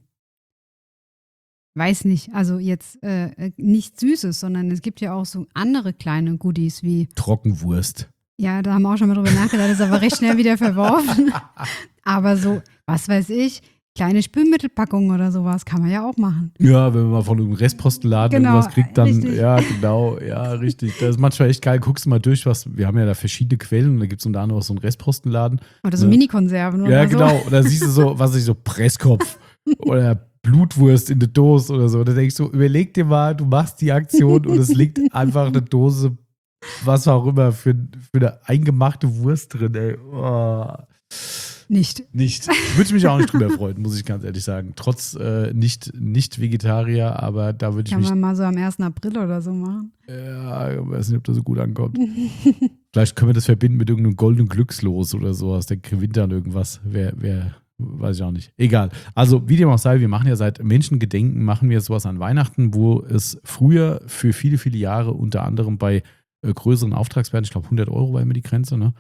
weiß nicht, also jetzt nicht Süßes, sondern es gibt ja auch so andere kleine Goodies wie Trockenwurst. Ja, da haben wir auch schon mal drüber nachgedacht, ist aber recht schnell wieder verworfen. Aber so, was weiß ich, kleine Spülmittelpackungen oder sowas kann man ja auch machen. Ja, wenn man mal von einem Restpostenladen irgendwas kriegt, dann, richtig. Ja, genau, ja, richtig. Das ist manchmal echt geil, guckst du mal durch, wir haben ja da verschiedene Quellen und da gibt es unter anderem auch so einen Restpostenladen. Oder so Mini-Konserven oder ja, so. Ja, genau, und da siehst du so, was weiß ich, so Presskopf oder Blutwurst in der Dose oder so. Da denkst du, überleg dir mal, du machst die Aktion und es liegt einfach eine Dose, was auch immer, für eine eingemachte Wurst drin, ey. Oh. Nicht. Würde ich mich auch nicht drüber freuen, muss ich ganz ehrlich sagen. Trotz nicht Vegetarier, aber da würde ich mich... Kann man mal so am 1. April oder so machen. Ja, ich weiß nicht, ob das so gut ankommt. Vielleicht können wir das verbinden mit irgendeinem goldenen Glückslos oder so aus der Gewintern irgendwas. Wer weiß ich auch nicht. Egal. Also, wie dem auch sei, wir machen ja seit Menschengedenken, machen wir sowas an Weihnachten, wo es früher für viele, viele Jahre unter anderem bei größeren Auftragswerten, ich glaube 100 € war immer die Grenze, ne?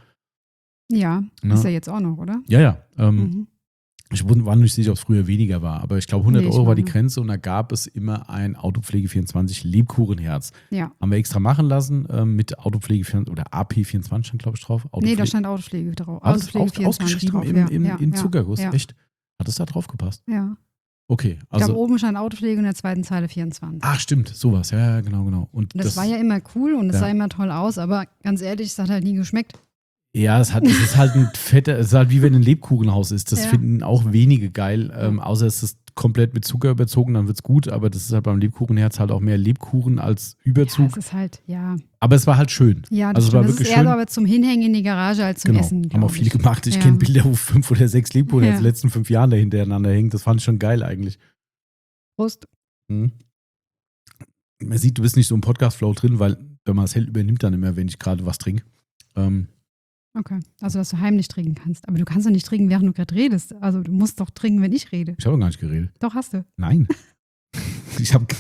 Ja, ist ja jetzt auch noch, oder? Ja. Ich war nicht sicher, ob es früher weniger war, aber ich glaube 100 € war die Grenze und da gab es immer ein Autopflege24 Lebkuchenherz. Ja. Haben wir extra machen lassen mit Autopflege24 oder AP24 stand, glaube ich, drauf. Nee, da stand Autopflege drauf. Autopflege ausgeschrieben drauf. Im Zuckerguss, ja. Echt? Hat es da drauf gepasst? Ja. Okay, also. Ich glaube, oben stand Autopflege und in der zweiten Zeile 24. Ach, stimmt, sowas, ja, genau. Und das war ja immer cool und es sah immer toll aus, aber ganz ehrlich, es hat halt nie geschmeckt. Ja, es ist halt ein fetter, es ist halt wie wenn ein Lebkuchenhaus ist. Das finden auch wenige geil, außer es ist komplett mit Zucker überzogen, dann wird's gut, aber das ist halt beim Lebkuchenherz halt auch mehr Lebkuchen als Überzug. Ja, es ist halt, aber es war halt schön. Ja, das, also es war wirklich ist eher so aber zum Hinhängen in die Garage als zum Essen. Haben auch viele gemacht. Ich kenne Bilder, wo 5 oder 6 Lebkuchen in den letzten 5 Jahren da hintereinander hängen. Das fand ich schon geil eigentlich. Prost. Man sieht, du bist nicht so im Podcast-Flow drin, weil Der Marcel übernimmt dann immer, wenn ich gerade was trinke. Okay, also dass du heimlich trinken kannst. Aber du kannst doch nicht trinken, während du gerade redest. Also du musst doch trinken, wenn ich rede. Ich habe doch gar nicht geredet. Doch, hast du. Nein. Ich habe...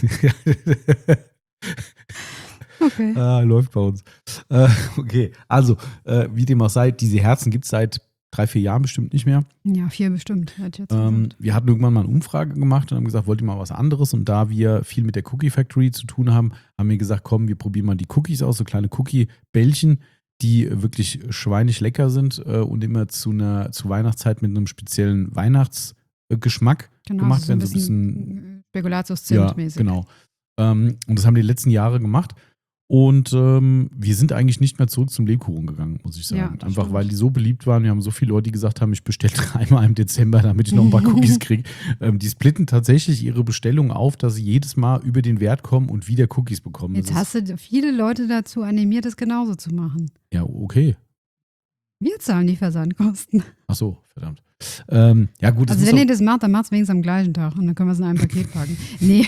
Okay. Läuft bei uns. Okay, also, wie dem auch sei, diese Herzen gibt es seit 3-4 Jahren bestimmt nicht mehr. Ja, 4 bestimmt, hätte ich jetzt wir hatten irgendwann mal eine Umfrage gemacht und haben gesagt, wollt ihr mal was anderes? Und da wir viel mit der Cookie Factory zu tun haben, haben wir gesagt, komm, wir probieren mal die Cookies aus, so kleine Cookie-Bällchen, die wirklich schweinig lecker sind und immer zu Weihnachtszeit mit einem speziellen Weihnachtsgeschmack gemacht werden. So ein bisschen Spekulatius-Zimt-mäßig. Ja, genau. Und das haben die letzten Jahre gemacht. Und wir sind eigentlich nicht mehr zurück zum Lebkuchen gegangen, muss ich sagen. Ja, einfach, weil die so beliebt waren. Wir haben so viele Leute, die gesagt haben, ich bestelle 3-mal im Dezember, damit ich noch ein paar Cookies kriege. Die splitten tatsächlich ihre Bestellung auf, dass sie jedes Mal über den Wert kommen und wieder Cookies bekommen. Jetzt hast du viele Leute dazu animiert, das genauso zu machen. Ja, okay. Wir zahlen die Versandkosten. Ach so, verdammt. Ja, gut. Also wenn ihr das macht, dann macht es wenigstens am gleichen Tag und dann können wir es in einem Paket packen. Nee.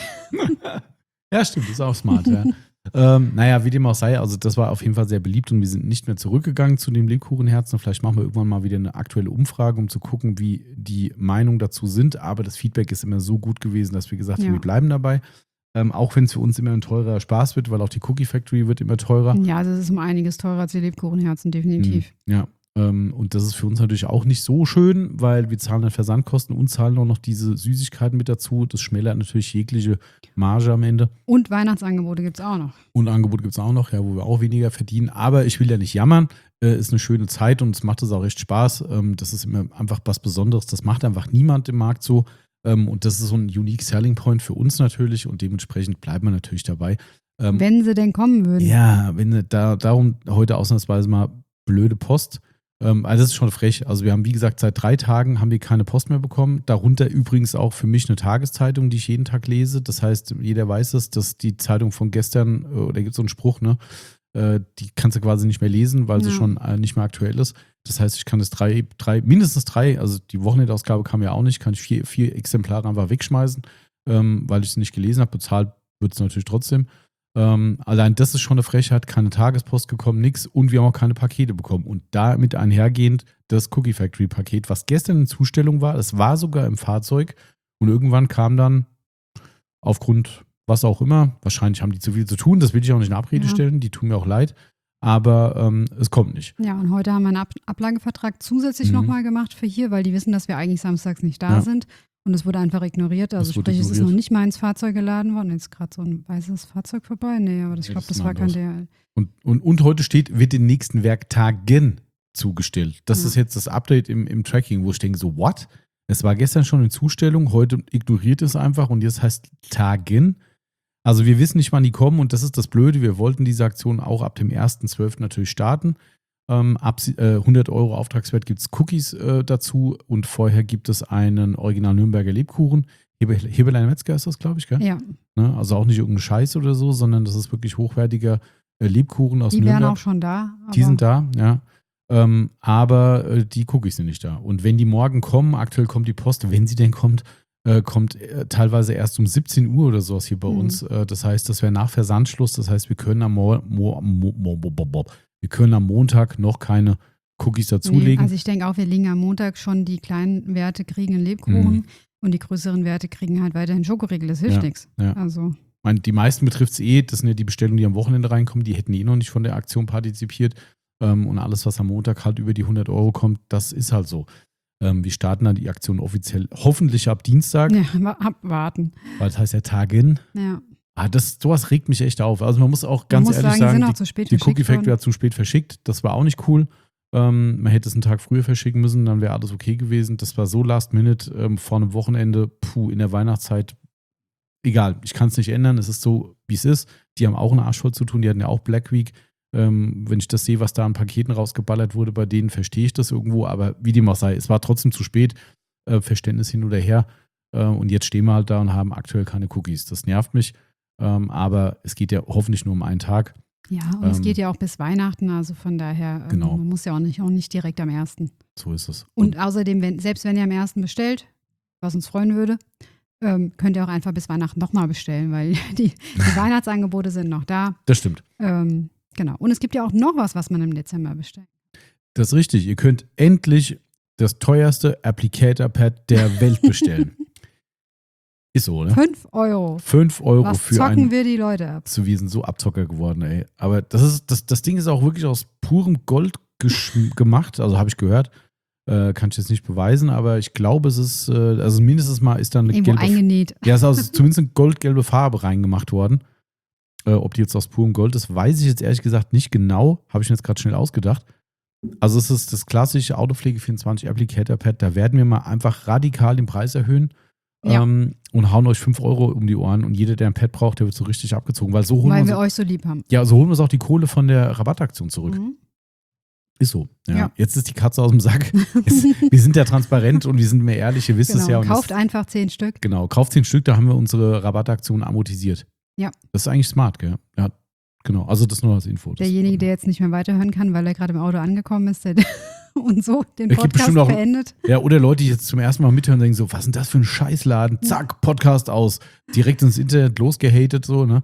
Ja, stimmt, das ist auch smart, ja. Naja, wie dem auch sei, also das war auf jeden Fall sehr beliebt und wir sind nicht mehr zurückgegangen zu dem Lebkuchenherzen. Vielleicht machen wir irgendwann mal wieder eine aktuelle Umfrage, um zu gucken, wie die Meinungen dazu sind. Aber das Feedback ist immer so gut gewesen, dass wir gesagt haben, wir bleiben dabei. Auch wenn es für uns immer ein teurer Spaß wird, weil auch die Cookie Factory wird immer teurer. Ja, das ist um einiges teurer als die Lebkuchenherzen, definitiv. Ja. Und das ist für uns natürlich auch nicht so schön, weil wir zahlen dann Versandkosten und zahlen auch noch diese Süßigkeiten mit dazu. Das schmälert natürlich jegliche Marge am Ende. Und Weihnachtsangebote gibt es auch noch. Und Angebote gibt es auch noch, ja, wo wir auch weniger verdienen. Aber ich will ja nicht jammern. Ist eine schöne Zeit und es macht es auch echt Spaß. Das ist immer einfach was Besonderes. Das macht einfach niemand im Markt so. Und das ist so ein unique Selling Point für uns natürlich und dementsprechend bleiben wir natürlich dabei. Wenn sie denn kommen würden. Ja, wenn darum heute ausnahmsweise mal blöde Post. Also das ist schon frech. Also wir haben, wie gesagt, seit 3 Tagen haben wir keine Post mehr bekommen. Darunter übrigens auch für mich eine Tageszeitung, die ich jeden Tag lese. Das heißt, jeder weiß es, dass die Zeitung von gestern, da gibt es so einen Spruch, ne? Die kannst du quasi nicht mehr lesen, weil sie schon nicht mehr aktuell ist. Das heißt, ich kann das mindestens 3, also die Wochenendausgabe kam ja auch nicht, kann ich 4 Exemplare einfach wegschmeißen, weil ich es nicht gelesen habe. Bezahlt wird es natürlich trotzdem. Allein das ist schon eine Frechheit, keine Tagespost gekommen, nichts und wir haben auch keine Pakete bekommen. Und damit einhergehend das Cookie Factory Paket, was gestern in Zustellung war, es war sogar im Fahrzeug und irgendwann kam dann aufgrund was auch immer, wahrscheinlich haben die zu viel zu tun, das will ich auch nicht in Abrede stellen, die tun mir auch leid, aber es kommt nicht. Ja, und heute haben wir einen Ablagevertrag zusätzlich nochmal gemacht für hier, weil die wissen, dass wir eigentlich samstags nicht da sind. Und es wurde einfach ignoriert. Also sprich, es ist noch nicht mal ins Fahrzeug geladen worden. Jetzt gerade so ein weißes Fahrzeug vorbei. Nee, aber ich glaube, das war kein DHL. Und heute steht, wird den nächsten Werktagen zugestellt. Das ist jetzt das Update im Tracking, wo ich denke so, what? Es war gestern schon in Zustellung, heute ignoriert es einfach und jetzt heißt Tagen. Also wir wissen nicht, wann die kommen und das ist das Blöde. Wir wollten diese Aktion auch ab dem 1.12. natürlich starten. Ab 100 € Auftragswert gibt es Cookies dazu und vorher gibt es einen Original Nürnberger Lebkuchen. Heberlein Metzger ist das, glaube ich, gell? Ja. Ne? Also auch nicht irgendein Scheiß oder so, sondern das ist wirklich hochwertiger Lebkuchen aus Nürnberg. Die wären auch schon da. Die sind da, ja. Aber die Cookies sind nicht da. Und wenn die morgen kommen, aktuell kommt die Post, wenn sie denn kommt teilweise erst um 17 Uhr oder sowas hier bei uns. Das heißt, das wäre nach Versandschluss. Das heißt, wir können am Montag noch keine Cookies dazulegen. Also ich denke auch, wir legen am Montag schon die kleinen Werte kriegen einen Lebkuchen und die größeren Werte kriegen halt weiterhin Schokoriegel. Das hilft nichts. Ja. Also. Die meisten betrifft es das sind ja die Bestellungen, die am Wochenende reinkommen, die hätten noch nicht von der Aktion partizipiert. Und alles, was am Montag halt über die 100 € kommt, das ist halt so. Wir starten dann die Aktion offiziell hoffentlich ab Dienstag. Ja, abwarten. Weil das heißt ja Tagen. Ja. Sowas regt mich echt auf. Also man muss auch ganz ehrlich sagen, die Cookie Factory hat zu spät verschickt. Das war auch nicht cool. Man hätte es einen Tag früher verschicken müssen, dann wäre alles okay gewesen. Das war so last minute vor einem Wochenende, in der Weihnachtszeit. Egal, ich kann es nicht ändern. Es ist so, wie es ist. Die haben auch einen Arsch voll zu tun. Die hatten ja auch Black Week. Wenn ich das sehe, was da an Paketen rausgeballert wurde, bei denen verstehe ich das irgendwo. Aber wie dem auch sei, es war trotzdem zu spät. Verständnis hin oder her. Und jetzt stehen wir halt da und haben aktuell keine Cookies. Das nervt mich. Aber es geht ja hoffentlich nur um einen Tag. Ja, und es geht ja auch bis Weihnachten. Also von daher, genau. Man muss ja auch nicht direkt am 1. So ist es. Und außerdem, selbst wenn ihr am 1. bestellt, was uns freuen würde, könnt ihr auch einfach bis Weihnachten nochmal bestellen, weil die Weihnachtsangebote sind noch da. Das stimmt. Genau. Und es gibt ja auch noch was man im Dezember bestellt. Das ist richtig. Ihr könnt endlich das teuerste Applicator-Pad der Welt bestellen. Ist so, ne? 5 Euro. 5 Euro was für zocken wir die Leute ab? So, wir sind so Abzocker geworden, ey. Aber das Ding ist auch wirklich aus purem Gold gemacht. Also habe ich gehört. Kann ich jetzt nicht beweisen, aber ich glaube, es ist, also mindestens mal ist da eine irgendwo eingenäht. Ja, es ist also zumindest eine goldgelbe Farbe reingemacht worden. Ob die jetzt aus purem Gold ist, weiß ich jetzt ehrlich gesagt nicht genau. Habe ich mir jetzt gerade schnell ausgedacht. Also es ist das klassische Autopflege 24 Applicator Pad. Da werden wir mal einfach radikal den Preis erhöhen. Ja. Und hauen euch 5 Euro um die Ohren und jeder, der ein Pad braucht, der wird so richtig abgezogen. Weil wir euch so lieb haben. Ja, so holen wir uns auch die Kohle von der Rabattaktion zurück. Mhm. Ist so. Ja. Jetzt ist die Katze aus dem Sack. Wir sind ja transparent und wir sind mehr ehrlich, ihr wisst es ja. Und kauft einfach 10 Stück. Genau, kauft 10 Stück, da haben wir unsere Rabattaktion amortisiert. Ja. Das ist eigentlich smart, gell? Ja, genau. Also das nur als Info. Derjenige, der jetzt nicht mehr weiterhören kann, weil er gerade im Auto angekommen ist, der und so den Podcast beendet. Ja, oder Leute, die jetzt zum ersten Mal mithören, denken so, was ist denn das für ein Scheißladen? Zack, Podcast aus. Direkt ins Internet losgehatet, so, ne?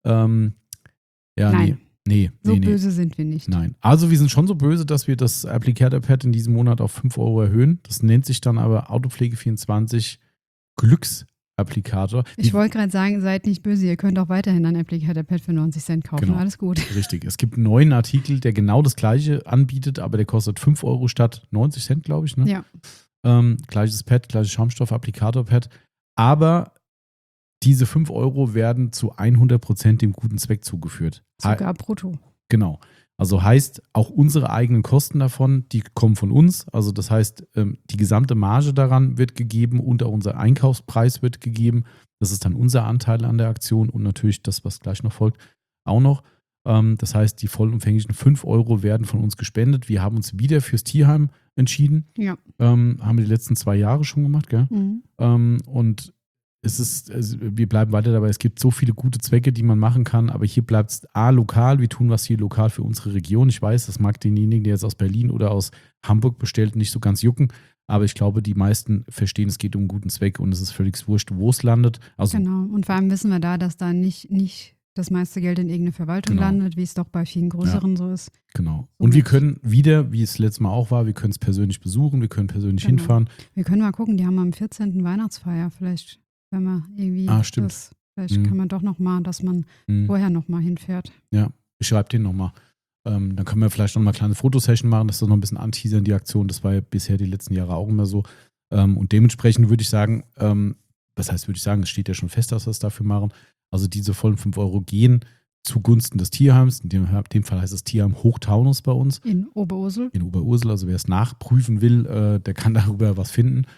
Nein. Nee. Böse sind wir nicht. Nein. Also wir sind schon so böse, dass wir das Applicator-Pad in diesem Monat auf 5 Euro erhöhen. Das nennt sich dann aber Autopflege 24 Glücksapplikator. Ich wollte gerade sagen, seid nicht böse. Ihr könnt auch weiterhin ein Applicator-Pad für 90 Cent kaufen. Genau. Alles gut. Richtig. Es gibt einen neuen Artikel, der genau das Gleiche anbietet, aber der kostet 5 Euro statt 90 Cent, glaube ich. Ne? Ja. Gleiches Pad, gleiches Schaumstoff-Applikator-Pad. Aber diese 5 Euro werden zu 100% dem guten Zweck zugeführt. Sogar brutto. Genau. Also heißt, auch unsere eigenen Kosten davon, die kommen von uns. Also das heißt, die gesamte Marge daran wird gegeben und auch unser Einkaufspreis wird gegeben. Das ist dann unser Anteil an der Aktion und natürlich das, was gleich noch folgt, auch noch. Das heißt, die vollumfänglichen 5 Euro werden von uns gespendet. Wir haben uns wieder fürs Tierheim entschieden. Ja. Haben wir die letzten 2 Jahre schon gemacht, gell? Mhm. Und wir bleiben weiter dabei. Es gibt so viele gute Zwecke, die man machen kann, aber hier bleibt es lokal. Wir tun was hier lokal für unsere Region. Ich weiß, das mag denjenigen, der jetzt aus Berlin oder aus Hamburg bestellt, nicht so ganz jucken, aber ich glaube, die meisten verstehen, es geht um einen guten Zweck und es ist völlig wurscht, wo es landet. Also, genau, und vor allem wissen wir dass da nicht das meiste Geld in irgendeine Verwaltung landet, wie es doch bei vielen größeren so ist. Genau. Und wir können wieder, wie es letztes Mal auch war, wir können es persönlich besuchen, wir können persönlich hinfahren. Wir können mal gucken, die haben am 14. Weihnachtsfeier vielleicht. Wenn man irgendwie stimmt. Vielleicht kann man doch nochmal, dass man vorher nochmal hinfährt. Ja, ich schreibe den nochmal. Dann können wir vielleicht nochmal kleine Fotosession machen, dass das noch ein bisschen anteasern, die Aktion. Das war ja bisher die letzten Jahre auch immer so. Und dementsprechend würde ich sagen, es steht ja schon fest, dass wir es dafür machen. Also diese vollen 5 Euro gehen zugunsten des Tierheims. In dem Fall heißt das Tierheim Hochtaunus bei uns. In Oberursel. Also wer es nachprüfen will, der kann darüber was finden.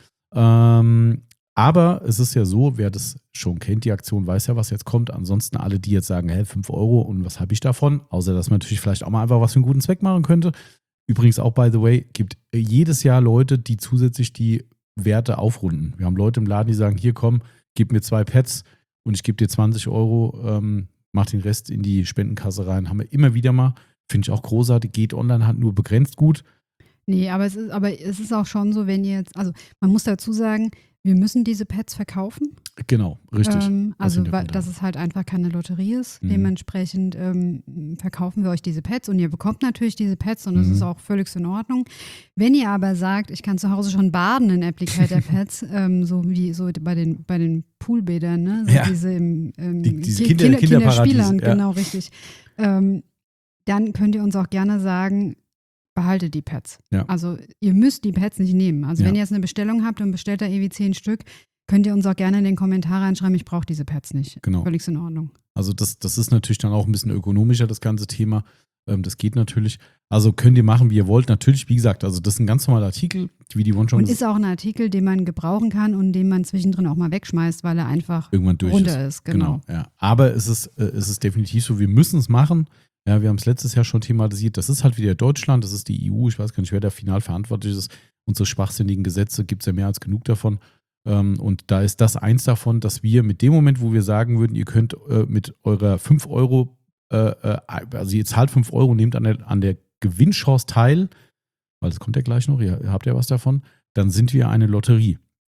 Aber es ist ja so, wer das schon kennt, die Aktion, weiß ja, was jetzt kommt. Ansonsten alle, die jetzt sagen, 5 Euro und was habe ich davon? Außer, dass man natürlich vielleicht auch mal einfach was für einen guten Zweck machen könnte. Übrigens auch, by the way, gibt jedes Jahr Leute, die zusätzlich die Werte aufrunden. Wir haben Leute im Laden, die sagen, hier komm, gib mir 2 Pads und ich gebe dir 20 Euro, mach den Rest in die Spendenkasse rein. Haben wir immer wieder mal. Finde ich auch großartig. Geht online, hat nur begrenzt gut. Nee, aber es ist auch schon so, wenn ihr jetzt, also man muss dazu sagen, wir müssen diese Pads verkaufen. Genau, richtig. Dass es halt einfach keine Lotterie ist. Dementsprechend verkaufen wir euch diese Pads und ihr bekommt natürlich diese Pads und das ist auch völlig in Ordnung. Wenn ihr aber sagt, ich kann zu Hause schon baden in Applicator-Pads, so wie so bei den Poolbädern, ne? So diese Kinderspielern, genau, richtig. Dann könnt ihr uns auch gerne sagen, behaltet die Pads. Ja. Also ihr müsst die Pads nicht nehmen. Also wenn ihr jetzt eine Bestellung habt und bestellt da irgendwie 10 Stück, könnt ihr uns auch gerne in den Kommentar reinschreiben, ich brauche diese Pads nicht. Genau. Völlig in Ordnung. Also das ist natürlich dann auch ein bisschen ökonomischer, das ganze Thema. Das geht natürlich. Also könnt ihr machen, wie ihr wollt. Natürlich, wie gesagt, also das ist ein ganz normaler Artikel, wie die One schon. Und ist auch ein Artikel, den man gebrauchen kann und den man zwischendrin auch mal wegschmeißt, weil er einfach irgendwann durch runter ist. Genau. Ja. Aber es ist definitiv so, wir müssen es machen. Ja, wir haben es letztes Jahr schon thematisiert. Das ist halt wieder Deutschland, das ist die EU. Ich weiß gar nicht, wer da final verantwortlich ist. Unsere schwachsinnigen Gesetze gibt es ja mehr als genug davon. Und da ist das eins davon, dass wir mit dem Moment, wo wir sagen würden, ihr könnt mit eurer 5 Euro, also ihr zahlt 5 Euro, nehmt an der Gewinnchance teil, weil das kommt ja gleich noch, ihr habt ja was davon, dann sind wir eine Lotterie.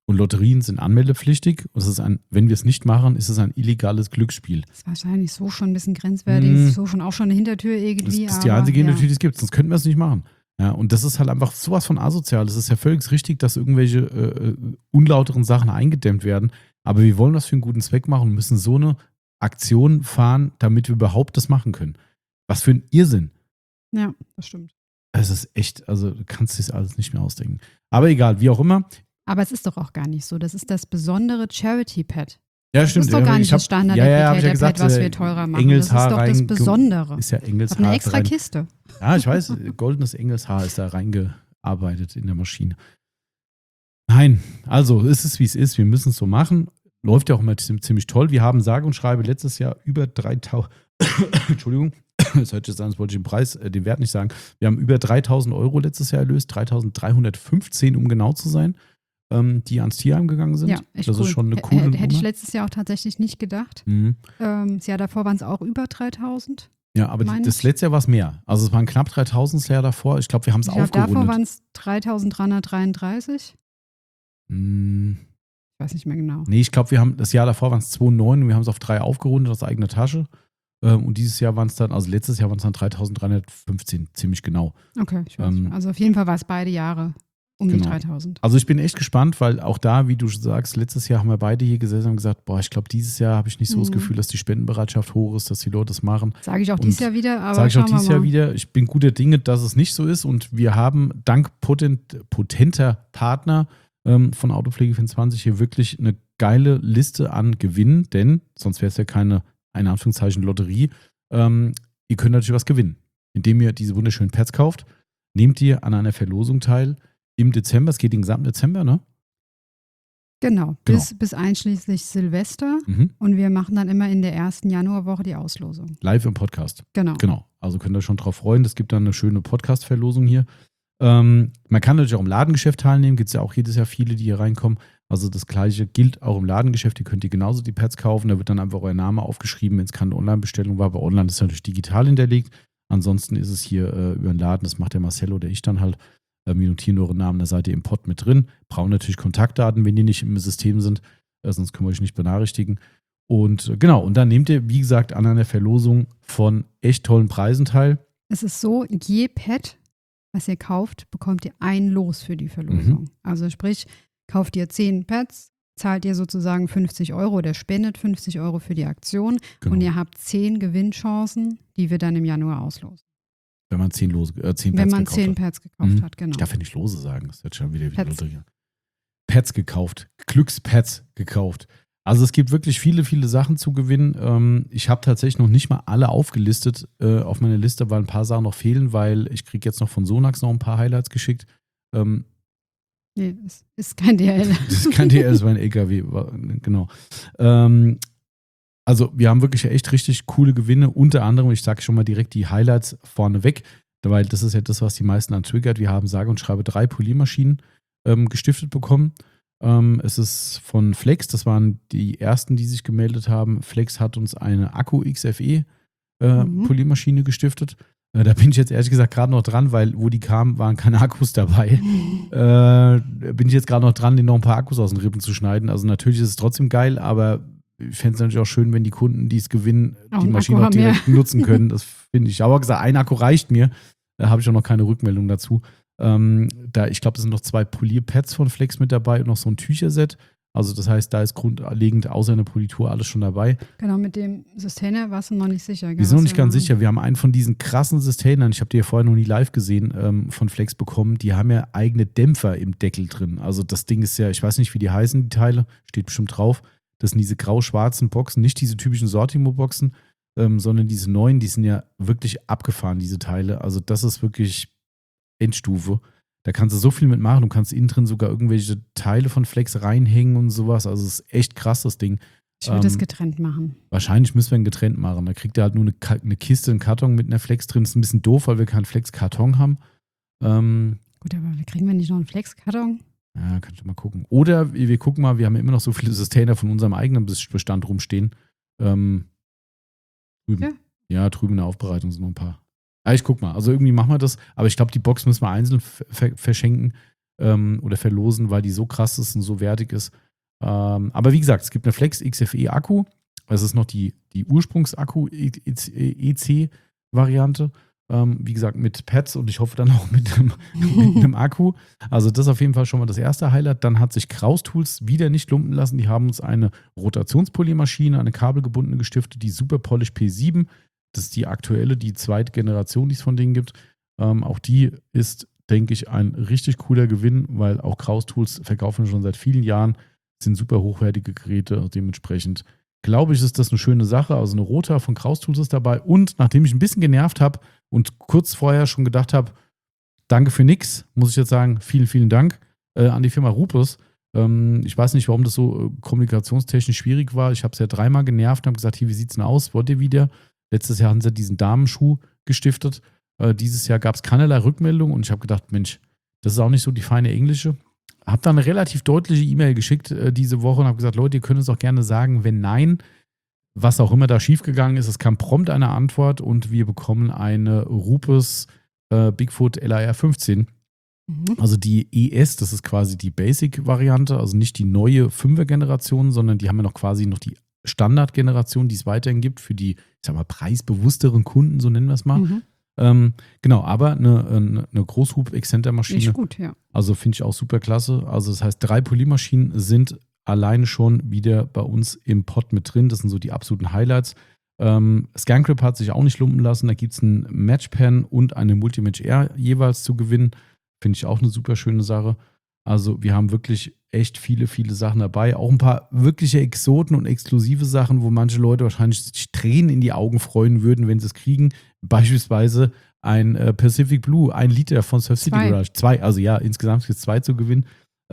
Und Lotterien sind anmeldepflichtig. Und wenn wir es nicht machen, ist es ein illegales Glücksspiel. Das ist wahrscheinlich so schon ein bisschen grenzwertig. So schon auch schon eine Hintertür irgendwie. Das ist die einzige Hintertür, die es gibt. Sonst könnten wir es nicht machen. Ja, und das ist halt einfach sowas von asozial. Es ist ja völlig richtig, dass irgendwelche unlauteren Sachen eingedämmt werden. Aber wir wollen das für einen guten Zweck machen und müssen so eine Aktion fahren, damit wir überhaupt das machen können. Was für ein Irrsinn. Ja, das stimmt. Es ist echt, also du kannst dir das alles nicht mehr ausdenken. Aber egal, wie auch immer. Aber es ist doch auch gar nicht so. Das ist das besondere Charity-Pad. Ja, stimmt. Das ist doch gar nicht das Standard-Pad, was wir teurer machen. Engelshaar das ist doch das Besondere. Ist ja Engelshaar. Ich habe eine extra Kiste. Ja, ich weiß, goldenes Engelshaar ist da reingearbeitet in der Maschine. Nein, also ist es, wie es ist. Wir müssen es so machen. Läuft ja auch immer ziemlich toll. Wir haben sage und schreibe letztes Jahr über 3000, Entschuldigung, das hört sich an, das wollte ich den Wert nicht sagen. Wir haben über 3.000 Euro letztes Jahr erlöst, 3.315, um genau zu sein, die ans Tierheim gegangen sind. Ja, echt das cool. ist schon eine coole Nummer. Hätte ich letztes Jahr auch tatsächlich nicht gedacht. Das Jahr davor waren es auch über 3.000. Ja, aber das letzte Jahr war es mehr. Also es waren knapp 3.000 das Jahr davor. Ich glaube, wir haben es aufgerundet. Davor waren es 3.333. Ich weiß nicht mehr genau. Nee, ich glaube, das Jahr davor waren es 2,9 und wir haben es auf 3 aufgerundet aus eigener Tasche. Und dieses Jahr waren es dann, also letztes Jahr waren es dann 3.315, ziemlich genau. Okay, ich weiß nicht. Also auf jeden Fall war es beide Jahre die 3.000. Also ich bin echt gespannt, weil auch da, wie du sagst, letztes Jahr haben wir beide hier gesessen und gesagt, ich glaube, dieses Jahr habe ich nicht so das Gefühl, dass die Spendenbereitschaft hoch ist, dass die Leute das machen. Sage ich auch dieses Jahr wieder, aber sage ich auch dieses Jahr wieder. Ich bin guter Dinge, dass es nicht so ist und wir haben dank potenter Partner von Autopflege24 hier wirklich eine geile Liste an Gewinnen, denn sonst wäre es ja keine, in Anführungszeichen, Lotterie. Ihr könnt natürlich was gewinnen. Indem ihr diese wunderschönen Pads kauft, nehmt ihr an einer Verlosung teil im Dezember. Es geht den gesamten Dezember, ne? Genau. Bis einschließlich Silvester. Und wir machen dann immer in der ersten Januarwoche die Auslosung. Live im Podcast. Genau. Also könnt ihr schon drauf freuen. Es gibt dann eine schöne Podcast-Verlosung hier. Man kann natürlich auch im Ladengeschäft teilnehmen. Gibt es ja auch jedes Jahr viele, die hier reinkommen. Also das Gleiche gilt auch im Ladengeschäft. Ihr könnt genauso die Pads kaufen. Da wird dann einfach euer Name aufgeschrieben, wenn es keine Online-Bestellung war. Bei Online ist es natürlich digital hinterlegt. Ansonsten ist es hier über den Laden. Das macht der Marcel oder ich dann halt. Wir notieren eure Namen, da seid ihr im Pod mit drin. Brauchen natürlich Kontaktdaten, wenn die nicht im System sind. Sonst können wir euch nicht benachrichtigen. Und genau, und dann nehmt ihr, wie gesagt, an einer Verlosung von echt tollen Preisen teil. Es ist so, je Pad, was ihr kauft, bekommt ihr ein Los für die Verlosung. Also sprich, kauft ihr 10 Pads, zahlt ihr sozusagen 50 Euro oder spendet 50 Euro für die Aktion. Genau. Und ihr habt 10 Gewinnchancen, die wir dann im Januar auslosen. Wenn man 10 Pads gekauft hat, genau. Ich darf ja nicht Lose sagen, das wird schon wieder Lotterie. Pads gekauft, Glückspads gekauft. Also es gibt wirklich viele, viele Sachen zu gewinnen. Ich habe tatsächlich noch nicht mal alle aufgelistet auf meiner Liste, weil ein paar Sachen noch fehlen, weil ich kriege jetzt noch von Sonax noch ein paar Highlights geschickt. Nee, es ist kein DHL. Das ist kein DHL, es war ein LKW, genau. Also wir haben wirklich echt richtig coole Gewinne, unter anderem, ich sage schon mal direkt die Highlights vorneweg, weil das ist ja das, was die meisten dann triggert. Wir haben sage und schreibe 3 Poliermaschinen gestiftet bekommen. Es ist von Flex, das waren die ersten, die sich gemeldet haben. Flex hat uns eine Akku XFE Poliermaschine gestiftet. Da bin ich jetzt ehrlich gesagt gerade noch dran, weil wo die kamen, waren keine Akkus dabei. Bin ich jetzt gerade noch dran, denen noch ein paar Akkus aus den Rippen zu schneiden. Also natürlich ist es trotzdem geil, aber ich fände es natürlich auch schön, wenn die Kunden, die es gewinnen, die Maschine auch direkt nutzen können. Das finde ich. Aber gesagt, ein Akku reicht mir. Da habe ich auch noch keine Rückmeldung dazu. Ich glaube, es sind noch 2 Polierpads von Flex mit dabei und noch so ein Tücherset. Also das heißt, da ist grundlegend außer eine Politur alles schon dabei. Genau, mit dem Sustainer warst du noch nicht sicher. Wir sind noch nicht ganz sicher. Wir haben einen von diesen krassen Sustainern, ich habe die ja vorher noch nie live gesehen, von Flex bekommen. Die haben ja eigene Dämpfer im Deckel drin. Also das Ding ist ja, ich weiß nicht, wie die heißen, die Teile, steht bestimmt drauf. Das sind diese grau-schwarzen Boxen, nicht diese typischen Sortimo-Boxen, sondern diese neuen, die sind ja wirklich abgefahren, diese Teile. Also das ist wirklich Endstufe. Da kannst du so viel mitmachen. Du kannst innen drin sogar irgendwelche Teile von Flex reinhängen und sowas. Also es ist echt krass, das Ding. Ich würde das getrennt machen. Wahrscheinlich müssen wir ein getrennt machen. Da kriegt ihr halt nur eine Kiste, einen Karton mit einer Flex drin. Das ist ein bisschen doof, weil wir keinen Flex-Karton haben. Gut, aber kriegen wir nicht noch einen Flex-Karton? Ja, könnt ihr mal gucken. Oder wir gucken mal, wir haben ja immer noch so viele Sustainer von unserem eigenen Bestand rumstehen. Drüben. Ja, drüben in der Aufbereitung sind noch ein paar. Ja, ich guck mal. Also irgendwie machen wir das. Aber ich glaube, die Box müssen wir einzeln verschenken. oder verlosen, weil die so krass ist und so wertig ist. Aber wie gesagt, es gibt eine Flex XFE Akku. Das ist noch die Ursprungsakku EC-Variante. Wie gesagt, mit Pads und ich hoffe dann auch mit einem Akku. Also das ist auf jeden Fall schon mal das erste Highlight. Dann hat sich Kraus Tools wieder nicht lumpen lassen. Die haben uns eine Rotationspolymaschine, eine kabelgebundene gestiftet, die Super Polish P7. Das ist die aktuelle, die zweite Generation, die es von denen gibt. Auch die ist, denke ich, ein richtig cooler Gewinn, weil auch Kraus Tools verkaufen schon seit vielen Jahren, sind super hochwertige Geräte. Dementsprechend glaube ich, ist das eine schöne Sache. Also eine Rota von Kraus Tools ist dabei. Und nachdem ich ein bisschen genervt habe und kurz vorher schon gedacht habe, danke für nix, muss ich jetzt sagen, vielen, vielen Dank an die Firma Rupus. Ich weiß nicht, warum das so kommunikationstechnisch schwierig war. Ich habe es ja 3-mal genervt und habe gesagt, hier, wie sieht es denn aus? Wollt ihr wieder? Letztes Jahr haben sie diesen Damenschuh gestiftet. Dieses Jahr gab es keinerlei Rückmeldung und ich habe gedacht, Mensch, das ist auch nicht so die feine englische. Habe dann eine relativ deutliche E-Mail geschickt diese Woche und habe gesagt, Leute, ihr könnt uns auch gerne sagen, wenn nein, was auch immer da schiefgegangen ist. Es kam prompt eine Antwort und wir bekommen eine Rupus Bigfoot LAR 15. Also die ES, das ist quasi die Basic-Variante, also nicht die neue 5er-Generation, sondern die haben ja noch quasi noch die Standard-Generation, die es weiterhin gibt für die, ich sag mal, preisbewussteren Kunden, so nennen wir es mal. Genau, aber eine Großhub-Exzenter-Maschine. Ist gut, ja. Also finde ich auch super klasse. Also das heißt, 3 Polymaschinen sind alleine schon wieder bei uns im Pod mit drin. Das sind so die absoluten Highlights. ScanCrip hat sich auch nicht lumpen lassen. Da gibt es ein Matchpen und eine Multimatch R jeweils zu gewinnen. Finde ich auch eine super schöne Sache. Also wir haben wirklich echt viele, viele Sachen dabei. Auch ein paar wirkliche Exoten und exklusive Sachen, wo manche Leute wahrscheinlich sich Tränen in die Augen freuen würden, wenn sie es kriegen. Beispielsweise ein Pacific Blue, 1 Liter von Surf City Garage. 2, also ja, insgesamt gibt es 2 zu gewinnen.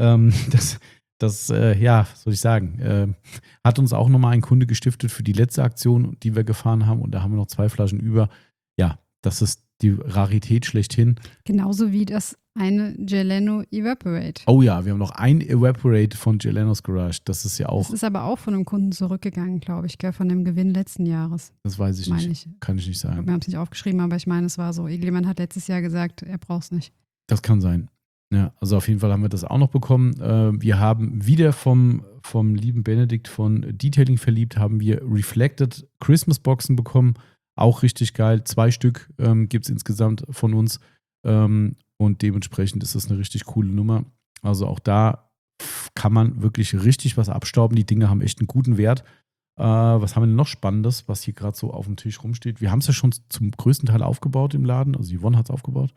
Ja, soll ich sagen, hat uns auch nochmal ein Kunde gestiftet für die letzte Aktion, die wir gefahren haben. Und da haben wir noch 2 Flaschen über. Ja, das ist die Rarität schlechthin. Genauso wie das eine Geleno Evaporate. Oh ja, wir haben noch ein Evaporate von Gelenos Garage. Das ist ja auch. Das ist aber auch von einem Kunden zurückgegangen, glaube ich, von dem Gewinn letzten Jahres. Das weiß ich nicht. Kann ich nicht sagen. Wir haben es nicht aufgeschrieben, aber ich meine, es war so. Irgendjemand hat letztes Jahr gesagt, er braucht es nicht. Das kann sein. Ja, also auf jeden Fall haben wir das auch noch bekommen. Wir haben wieder vom lieben Benedikt von Detailing verliebt, haben wir Reflected Christmas Boxen bekommen. Auch richtig geil. 2 Stück gibt es insgesamt von uns. Und dementsprechend ist das eine richtig coole Nummer. Also auch da kann man wirklich richtig was abstauben. Die Dinge haben echt einen guten Wert. Was haben wir denn noch Spannendes, was hier gerade so auf dem Tisch rumsteht? Wir haben es ja schon zum größten Teil aufgebaut im Laden. Also Yvonne hat es aufgebaut.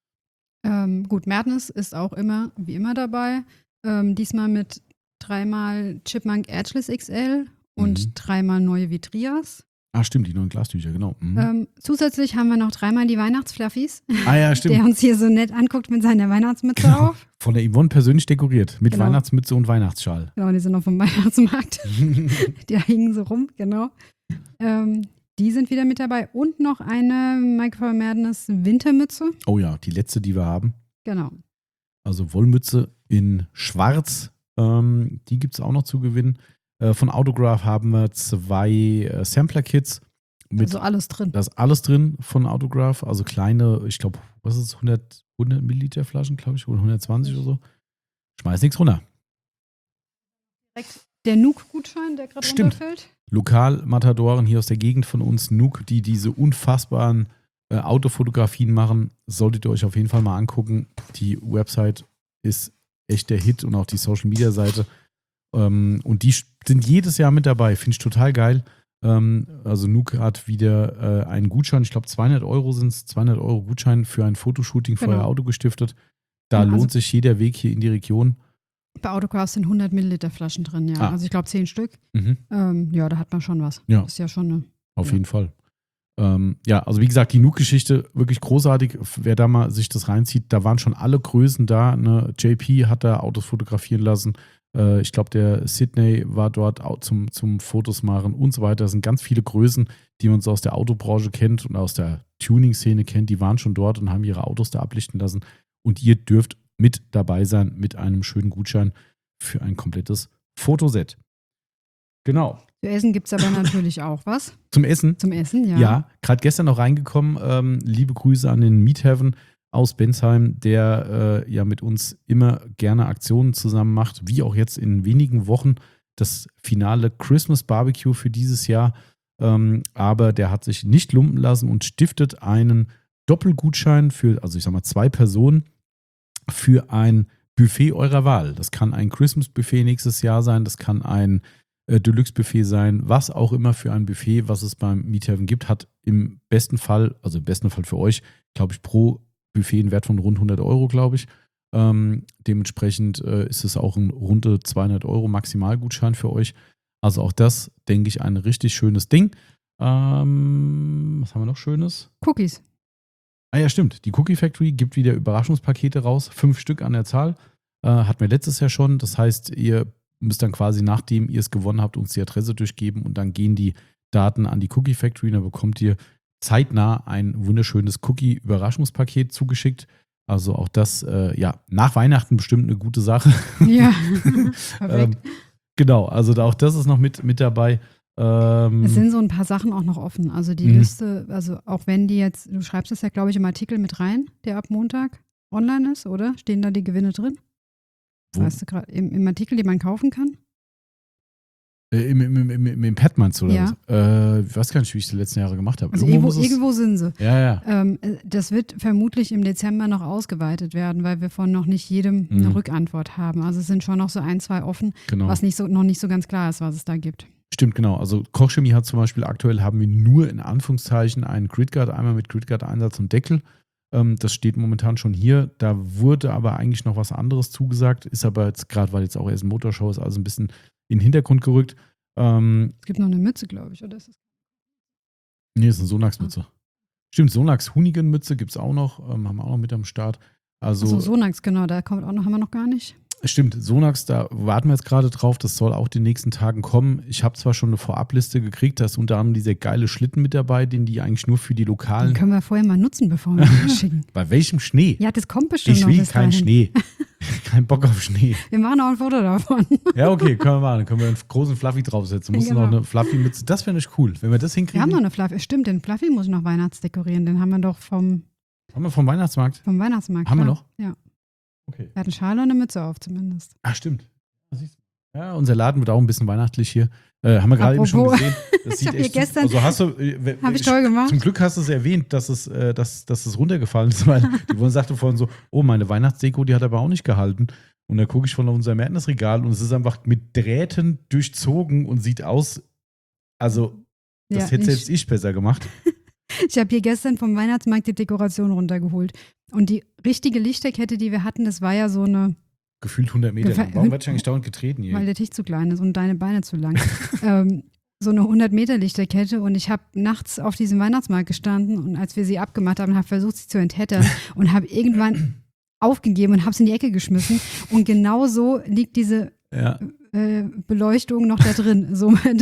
Gut, Madness ist auch immer, wie immer dabei. Diesmal mit 3-mal Chipmunk Edgeless XL und 3-mal neue Vitrias. Ah, stimmt, die neuen Glastücher, genau. Zusätzlich haben wir noch 3-mal die Weihnachtsfluffies. Ah ja, stimmt. Der uns hier so nett anguckt mit seiner Weihnachtsmütze auf. Von der Yvonne persönlich dekoriert, mit Weihnachtsmütze und Weihnachtsschal. Genau, die sind noch vom Weihnachtsmarkt. Die hingen so rum, genau. Die sind wieder mit dabei. Und noch eine Microfiber Madness Wintermütze. Oh ja, die letzte, die wir haben. Genau. Also Wollmütze in schwarz. Die gibt es auch noch zu gewinnen. Von Autograph haben wir 2 Sampler-Kits. Also alles drin. Da ist alles drin von Autograph. Also kleine, ich glaube, was ist es, 100 Milliliter Flaschen, glaube ich, oder 120 oder so. Schmeiß nichts runter. Direkt der Nuke-Gutschein, der gerade runterfällt. Lokal-Matadoren hier aus der Gegend von uns, Nuke, die diese unfassbaren Autofotografien machen, solltet ihr euch auf jeden Fall mal angucken. Die Website ist echt der Hit und auch die Social-Media-Seite. Und die sind jedes Jahr mit dabei. Finde ich total geil. Also Nuke hat wieder einen Gutschein. Ich glaube 200 € sind es. 200 € Gutschein für ein Fotoshooting für euer Auto gestiftet. Da lohnt sich jeder Weg hier in die Region. Bei Autograph sind 100 Milliliter Flaschen drin, ja. Also ich glaube 10 Stück. Ja, da hat man schon was. Ja. Ist ja schon eine. Auf jeden Fall. Ja, also wie gesagt, die Nuke-Geschichte wirklich großartig. Wer da mal sich das reinzieht, da waren schon alle Größen da. Ne? JP hat da Autos fotografieren lassen. Ich glaube, der Sydney war dort zum Fotos machen und so weiter. Das sind ganz viele Größen, die man so aus der Autobranche kennt und aus der Tuning-Szene kennt. Die waren schon dort und haben ihre Autos da ablichten lassen. Und ihr dürft mit dabei sein mit einem schönen Gutschein für ein komplettes Fotoset. Genau. Zu essen gibt es aber natürlich auch was. Zum Essen? Zum Essen, ja. Ja, gerade gestern noch reingekommen. Liebe Grüße an den Meat Heaven aus Bensheim, der ja mit uns immer gerne Aktionen zusammen macht, wie auch jetzt in wenigen Wochen das finale Christmas Barbecue für dieses Jahr. Aber der hat sich nicht lumpen lassen und stiftet einen Doppelgutschein für, also ich sag mal 2 Personen, für ein Buffet eurer Wahl. Das kann ein Christmas-Buffet nächstes Jahr sein, das kann ein Deluxe-Buffet sein, was auch immer für ein Buffet, was es beim Meathaven gibt, hat im besten Fall für euch, glaube ich, pro Buffet einen Wert von rund 100 Euro, glaube ich. Dementsprechend ist es auch ein runde 200 Euro Maximalgutschein für euch. Also auch das, denke ich, ein richtig schönes Ding. Was haben wir noch Schönes? Cookies. Ah ja, stimmt. Die Cookie Factory gibt wieder Überraschungspakete raus. 5 Stück an der Zahl. Hatten wir letztes Jahr schon. Das heißt, ihr müsst dann quasi, nachdem ihr es gewonnen habt, uns die Adresse durchgeben und dann gehen die Daten an die Cookie Factory und dann bekommt ihr zeitnah ein wunderschönes Cookie-Überraschungspaket zugeschickt. Also auch das, nach Weihnachten bestimmt eine gute Sache. Ja, perfekt. Genau, also auch das ist noch mit dabei. Es sind so ein paar Sachen auch noch offen. Also die Liste, also auch wenn die jetzt, du schreibst das ja, glaube ich, im Artikel mit rein, der ab Montag online ist, oder? Stehen da die Gewinne drin? Weißt du gerade, im Artikel, den man kaufen kann? Im Pad meinst du, oder ja. was? Ich weiß gar nicht, wie ich es die letzten Jahre gemacht habe. Also irgendwo sind sie. Ja. Das wird vermutlich im Dezember noch ausgeweitet werden, weil wir von noch nicht jedem eine Rückantwort haben. Also es sind schon noch so 1, 2 offen, genau, was noch nicht so ganz klar ist, was es da gibt. Stimmt, genau. Also Kochchemie hat zum Beispiel, aktuell haben wir nur in Anführungszeichen einen Gridguard, einmal mit Gridguard-Einsatz und Deckel. Das steht momentan schon hier. Da wurde aber eigentlich noch was anderes zugesagt, ist aber jetzt gerade, weil jetzt auch erst ein Motorshow ist, also ein bisschen in den Hintergrund gerückt. Es gibt noch eine Mütze, glaube ich, oder ist es? Nee, das ist eine Sonax-Mütze. Stimmt, Sonax-Hoonigan-Mütze gibt es auch noch, haben wir auch noch mit am Start. Also Sonax, genau, da kommt auch noch, haben wir noch gar nicht. Stimmt, Sonax, da warten wir jetzt gerade drauf, das soll auch in den nächsten Tagen kommen. Ich habe zwar schon eine Vorabliste gekriegt, da ist unter anderem dieser geile Schlitten mit dabei, den die eigentlich nur für die lokalen... Den können wir vorher mal nutzen, bevor wir den schicken. Bei welchem Schnee? Ja, das kommt bestimmt noch. Ich will keinen Schnee. Kein Bock auf Schnee. Wir machen auch ein Foto davon. Ja, okay, können wir machen. Dann können wir einen großen Fluffy draufsetzen. Musst du noch eine Fluffy-Mütze, das wäre nicht cool, wenn wir das hinkriegen. Wir haben noch eine Fluffy, stimmt, den Fluffy muss ich noch weihnachtsdekorieren, den haben wir doch vom Weihnachtsmarkt? Vom Weihnachtsmarkt, haben wir noch? Ja. Okay. Er hat einen Schal und eine Mütze auf zumindest. Ach, stimmt. Ja, unser Laden wird auch ein bisschen weihnachtlich hier. Haben wir gerade eben schon gesehen. Das sieht echt gestern. Also habe ich toll gemacht. Zum Glück hast du es erwähnt, dass es runtergefallen ist, weil die Wohn sagte vorhin so, oh, meine Weihnachtsdeko, die hat aber auch nicht gehalten. Und da gucke ich von unserem Madness-Regal und es ist einfach mit Drähten durchzogen und sieht aus, also das hätte selbst ich besser gemacht. Ich habe hier gestern vom Weihnachtsmarkt die Dekoration runtergeholt. Und die richtige Lichterkette, die wir hatten, das war ja so eine... Gefühlt 100 Meter. Warum wird ich eigentlich dauernd getreten hier? Weil der Tisch zu klein ist und deine Beine zu lang. So eine 100-Meter-Lichterkette. Und ich habe nachts auf diesem Weihnachtsmarkt gestanden und als wir sie abgemacht haben, habe versucht, sie zu entheddern und habe irgendwann aufgegeben und habe sie in die Ecke geschmissen. Und genau so liegt diese Beleuchtung noch da drin. Somit,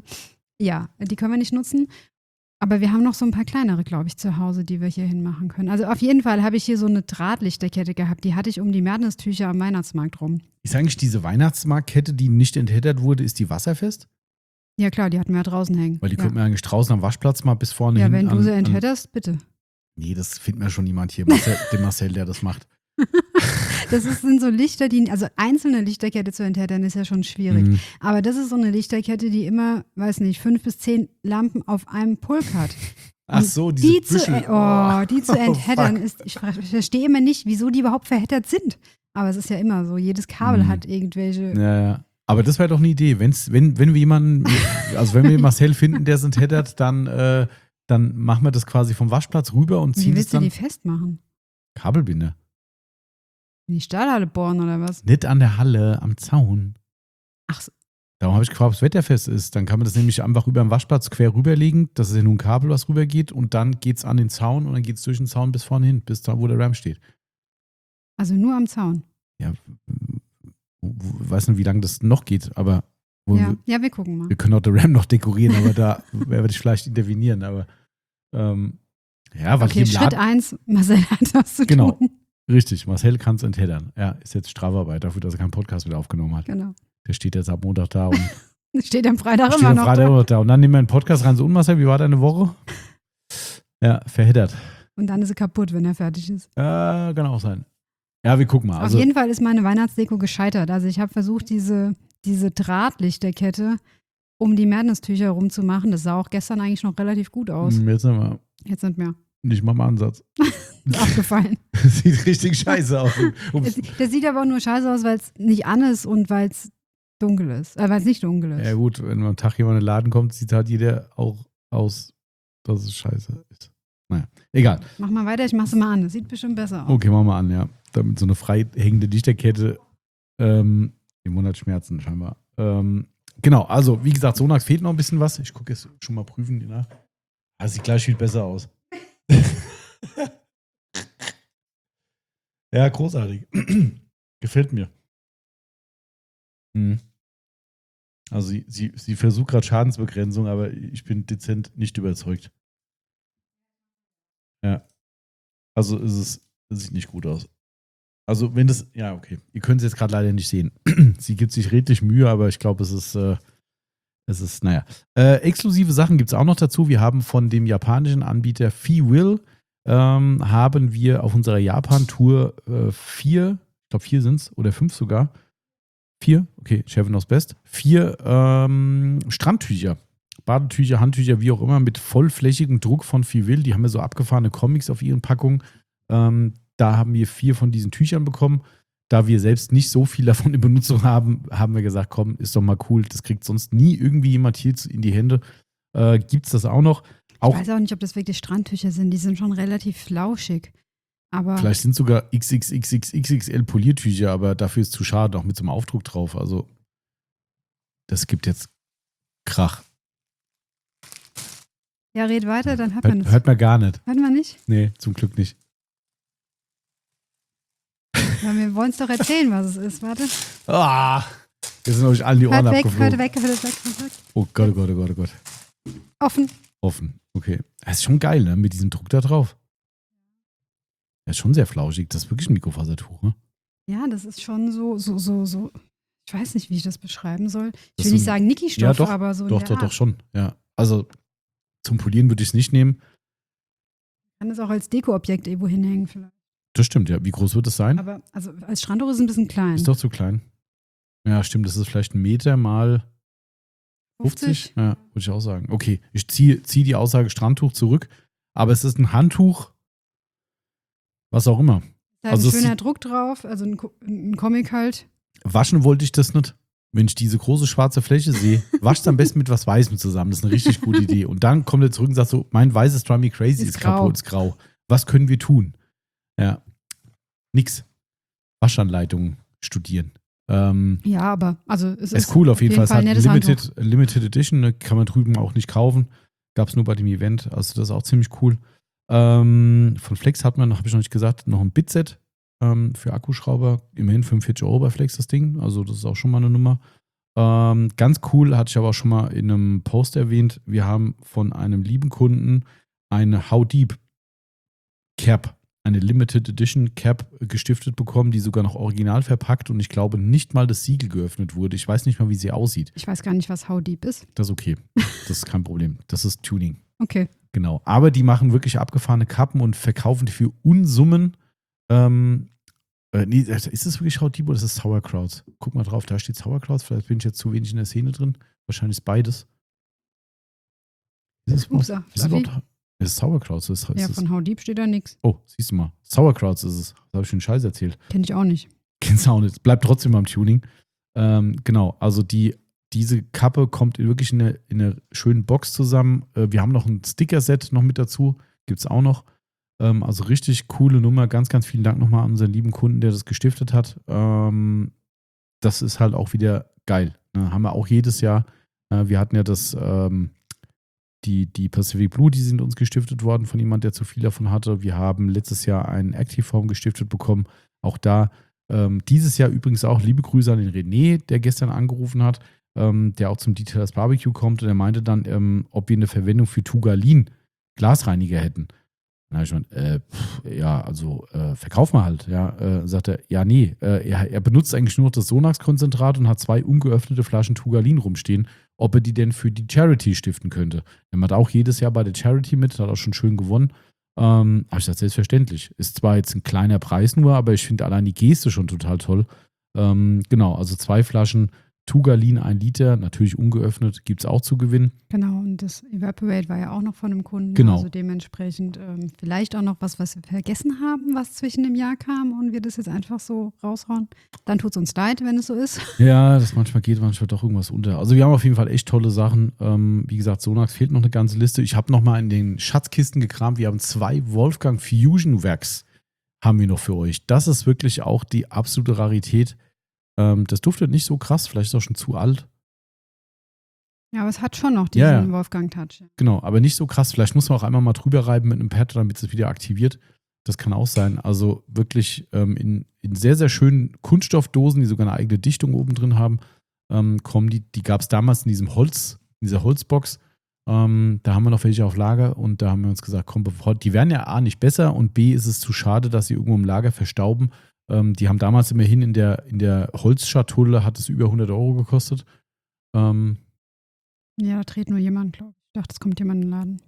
die können wir nicht nutzen. Aber wir haben noch so ein paar kleinere, glaube ich, zu Hause, die wir hier hinmachen können. Also auf jeden Fall habe ich hier so eine Drahtlichterkette gehabt. Die hatte ich um die Madness-Tücher am Weihnachtsmarkt rum. Ist eigentlich diese Weihnachtsmarktkette, die nicht entheddert wurde, ist die wasserfest? Ja klar, die hatten wir ja draußen hängen. Weil die könnten wir eigentlich draußen am Waschplatz mal bis vorne hin. Ja, wenn du sie enthedderst, bitte. Nee, das findet mir schon jemand hier. Den Marcel, der das macht. Sind so Lichter, also einzelne Lichterkette zu entheddern ist ja schon schwierig. Aber das ist so eine Lichterkette, die immer, 5 bis 10 Lampen auf einem Pulk hat. Ach so, die zu entheddern ist, ich verstehe immer nicht, wieso die überhaupt verheddert sind. Aber es ist ja immer so, jedes Kabel hat irgendwelche... Ja. Aber das wäre doch eine Idee, wenn wir jemanden, also wenn wir Marcel finden, der es entheddert, dann machen wir das quasi vom Waschplatz rüber und ziehen es dann... Wie willst du die festmachen? Kabelbinder. In die Stahlhalle bohren oder was? Nicht an der Halle, am Zaun. Ach so. Darum habe ich gefragt, ob es wetterfest ist. Dann kann man das nämlich einfach über den Waschplatz quer rüberlegen. Das ist ja nur ein Kabel, was rübergeht. Und dann geht es an den Zaun und dann geht es durch den Zaun bis vorne hin, bis da, wo der Ram steht. Also nur am Zaun? Ja, weiß nicht, wie lange das noch geht, aber... wir gucken mal. Wir können auch den Ram noch dekorieren, aber da werde ich vielleicht intervenieren. Aber weil okay, Schritt 1, Marcel hat was zu tun. Genau. Richtig, Marcel kann es entheddern. Er ist jetzt Strafarbeit dafür, dass er keinen Podcast wieder aufgenommen hat. Genau. Der steht jetzt ab Montag da und steht am Freitag immer noch da. Und dann nehmen wir einen Podcast rein. So, und Marcel, wie war deine Woche? Ja, verheddert. Und dann ist sie kaputt, wenn er fertig ist. Kann auch sein. Ja, wir gucken mal. Auf jeden Fall ist meine Weihnachtsdeko gescheitert. Also ich habe versucht, diese Drahtlichterkette um die Madness-Tücher rumzumachen. Das sah auch gestern eigentlich noch relativ gut aus. Jetzt nicht mehr. Nicht mal im Ansatz. Ist aufgefallen. Das sieht richtig scheiße aus. Das sieht aber auch nur scheiße aus, weil es nicht an ist und weil es dunkel ist. Weil es nicht dunkel ist. Ja gut, wenn am Tag jemand in den Laden kommt, sieht halt jeder auch aus, dass es scheiße ist. Naja, egal. Mach mal weiter, ich mach's mal an. Das sieht bestimmt besser aus. Okay, mach mal an, ja. Damit so eine frei hängende Lichterkette im Monat Schmerzen scheinbar. Genau, also wie gesagt, Sonax fehlt noch ein bisschen was. Ich gucke jetzt schon mal prüfen nach. Das sieht gleich viel besser aus. Ja, großartig. Gefällt mir. Also sie versucht gerade Schadensbegrenzung, aber ich bin dezent nicht überzeugt. Ja. Also es sieht nicht gut aus. Also wenn das, ja okay, ihr könnt es jetzt gerade leider nicht sehen. Sie gibt sich redlich Mühe, aber ich glaube, es ist, naja. Exklusive Sachen gibt es auch noch dazu. Wir haben von dem japanischen Anbieter FeeWill haben wir auf unserer Japan-Tour 4, ich glaube 4 sind es, oder 5 sogar. 4, okay, Chefin aus Best. 4 Strandtücher, Badetücher, Handtücher, wie auch immer, mit vollflächigem Druck von FeeWill. Die haben ja so abgefahrene Comics auf ihren Packungen. Da haben wir 4 von diesen Tüchern bekommen. Da wir selbst nicht so viel davon in Benutzung haben, haben wir gesagt, komm, ist doch mal cool. Das kriegt sonst nie irgendwie jemand hier in die Hände. Gibt es das auch noch? Ich weiß auch nicht, ob das wirklich Strandtücher sind. Die sind schon relativ flauschig. Aber vielleicht sind sogar XXXXXL Poliertücher, aber dafür ist zu schade, auch mit so einem Aufdruck drauf. Also, das gibt jetzt Krach. Ja, red weiter, dann hört man es. Hört man gar nicht. Hört man nicht? Nee, zum Glück nicht. Ja, wir wollen es doch erzählen, was es ist. Warte. Jetzt sind euch allen die Ohren abgeflogen. Hört weg. Oh Gott, oh Gott, oh Gott, oh Gott. Offen, okay. Das ist schon geil, ne? Mit diesem Druck da drauf. Das ist schon sehr flauschig. Das ist wirklich ein Mikrofasertuch, ne? Ja, das ist schon so. Ich weiß nicht, wie ich das beschreiben soll. Ich will nicht sagen Niki-Stoff, ja, aber so. Doch, schon. Ja. Also zum Polieren würde ich es nicht nehmen. Kann es auch als Dekoobjekt irgendwo hinhängen, vielleicht. Das stimmt, ja. Wie groß wird es sein? Aber also als Strandtuch ist es ein bisschen klein. Ist doch zu klein. Ja, stimmt. Das ist vielleicht 1 Meter mal 50? Ja, würde ich auch sagen. Okay, ich ziehe die Aussage Strandtuch zurück. Aber es ist ein Handtuch, was auch immer. Da ist ein schöner Druck drauf, also ein Comic halt. Waschen wollte ich das nicht. Wenn ich diese große schwarze Fläche sehe, wascht es am besten mit was Weißem zusammen. Das ist eine richtig gute Idee. Und dann kommt er zurück und sagt so, mein weißes Drive Me Crazy ist kaputt, ist grau. Was können wir tun? Ja, nix. Waschanleitungen studieren. Ja, aber also es ist cool auf jeden Fall. Es hat Limited Edition, ne, kann man drüben auch nicht kaufen. Gab es nur bei dem Event. Also das ist auch ziemlich cool. Von Flex hat man, habe ich noch nicht gesagt, noch ein Bitset für Akkuschrauber. Immerhin 45 € bei Flex das Ding. Also das ist auch schon mal eine Nummer. Ganz cool, hatte ich aber auch schon mal in einem Post erwähnt. Wir haben von einem lieben Kunden eine How Deep Cap, eine Limited Edition Cap gestiftet bekommen, die sogar noch original verpackt und ich glaube nicht mal das Siegel geöffnet wurde. Ich weiß nicht mal, wie sie aussieht. Ich weiß gar nicht, was How Deep ist. Das ist okay. Das ist kein Problem. Das ist Tuning. Okay. Genau. Aber die machen wirklich abgefahrene Kappen und verkaufen die für Unsummen. Nee, ist das wirklich How Deep oder ist das Sauerkrauts? Guck mal drauf, da steht Sauerkrauts. Vielleicht bin ich jetzt zu wenig in der Szene drin. Wahrscheinlich ist beides. Ist es Sauerkrauts? Ja, von How Deep steht da nichts. Oh, siehst du mal. Sauerkrauts ist es. Da habe ich schon Scheiß erzählt. Kenn ich auch nicht. Kennst du auch nicht. Bleibt trotzdem beim Tuning. Genau, also diese Kappe kommt wirklich in einer schönen Box zusammen. Wir haben noch ein Sticker-Set noch mit dazu. Gibt es auch noch. Also richtig coole Nummer. Ganz, ganz vielen Dank nochmal an unseren lieben Kunden, der das gestiftet hat. Das ist halt auch wieder geil. Ne? Haben wir auch jedes Jahr. Wir hatten ja die Pacific Blue, die sind uns gestiftet worden von jemand, der zu viel davon hatte. Wir haben letztes Jahr einen Active Foam gestiftet bekommen. Auch da dieses Jahr übrigens auch liebe Grüße an den René, der gestern angerufen hat, der auch zum Detailers Barbecue kommt und er meinte dann, ob wir eine Verwendung für Tugalin Glasreiniger hätten. Dann habe ich gemeint, verkauf mal halt. Ja, sagt er, ja, nee, er benutzt eigentlich nur das Sonax-Konzentrat und hat 2 ungeöffnete Flaschen Tugalin rumstehen, ob er die denn für die Charity stiften könnte. Er macht auch jedes Jahr bei der Charity mit, hat auch schon schön gewonnen. Habe ich gesagt, selbstverständlich. Ist zwar jetzt ein kleiner Preis nur, aber ich finde allein die Geste schon total toll. Genau, also 2 Flaschen Tugalin 1 Liter, natürlich ungeöffnet, gibt es auch zu gewinnen. Genau, und das Evaporate war ja auch noch von einem Kunden. Genau. Also dementsprechend vielleicht auch noch was wir vergessen haben, was zwischen dem Jahr kam und wir das jetzt einfach so raushauen. Dann tut es uns leid, wenn es so ist. Ja, das manchmal geht doch irgendwas unter. Also wir haben auf jeden Fall echt tolle Sachen. Wie gesagt, Sonax fehlt noch eine ganze Liste. Ich habe noch mal in den Schatzkisten gekramt. Wir haben 2 Wolfgang Fusion Wax haben wir noch für euch. Das ist wirklich auch die absolute Rarität. Das duftet nicht so krass, vielleicht ist es auch schon zu alt. Ja, aber es hat schon noch diesen Wolfgang-Touch. Genau, aber nicht so krass. Vielleicht muss man auch einmal mal drüber reiben mit einem Pad, damit es wieder aktiviert. Das kann auch sein. Also wirklich in sehr, sehr schönen Kunststoffdosen, die sogar eine eigene Dichtung oben drin haben, kommen die. Die gab es damals in dieser Holzbox. Da haben wir noch welche auf Lager und da haben wir uns gesagt, komm, die werden ja A nicht besser und B ist es zu schade, dass sie irgendwo im Lager verstauben. Die haben damals immerhin in der Holzschatulle, hat es über 100 € gekostet. Ja, da dreht nur jemand, glaube ich. Ich dachte, es kommt jemand in den Laden.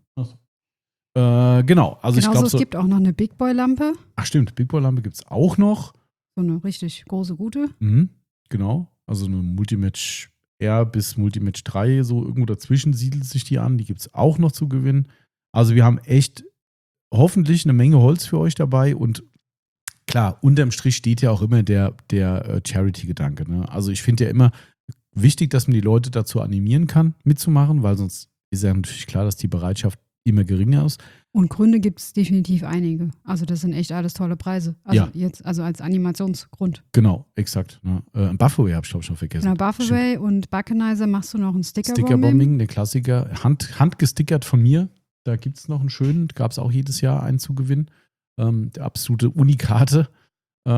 Genau. Also ich glaube, es gibt auch noch eine Big Boy Lampe. Ach stimmt, Big Boy Lampe gibt es auch noch. So eine richtig große, gute. Genau. Also eine Multimatch R bis Multimatch 3, so irgendwo dazwischen siedelt sich die an. Die gibt es auch noch zu gewinnen. Also wir haben echt hoffentlich eine Menge Holz für euch dabei und klar, unterm Strich steht ja auch immer der Charity-Gedanke. Ne? Also ich finde ja immer wichtig, dass man die Leute dazu animieren kann, mitzumachen, weil sonst ist ja natürlich klar, dass die Bereitschaft immer geringer ist. Und Gründe gibt es definitiv einige. Also das sind echt alles tolle Preise. Also jetzt, also als Animationsgrund. Genau, exakt. Ne? Buffaway habe ich glaube ich schon vergessen. Genau, Buffaway und Buckenizer machst du noch einen Sticker-Bombing. Sticker-Bombing, der Klassiker. Handgestickert von mir. Da gibt es noch einen schönen, gab es auch jedes Jahr einen zu gewinnen. Der absolute Unikate. Ich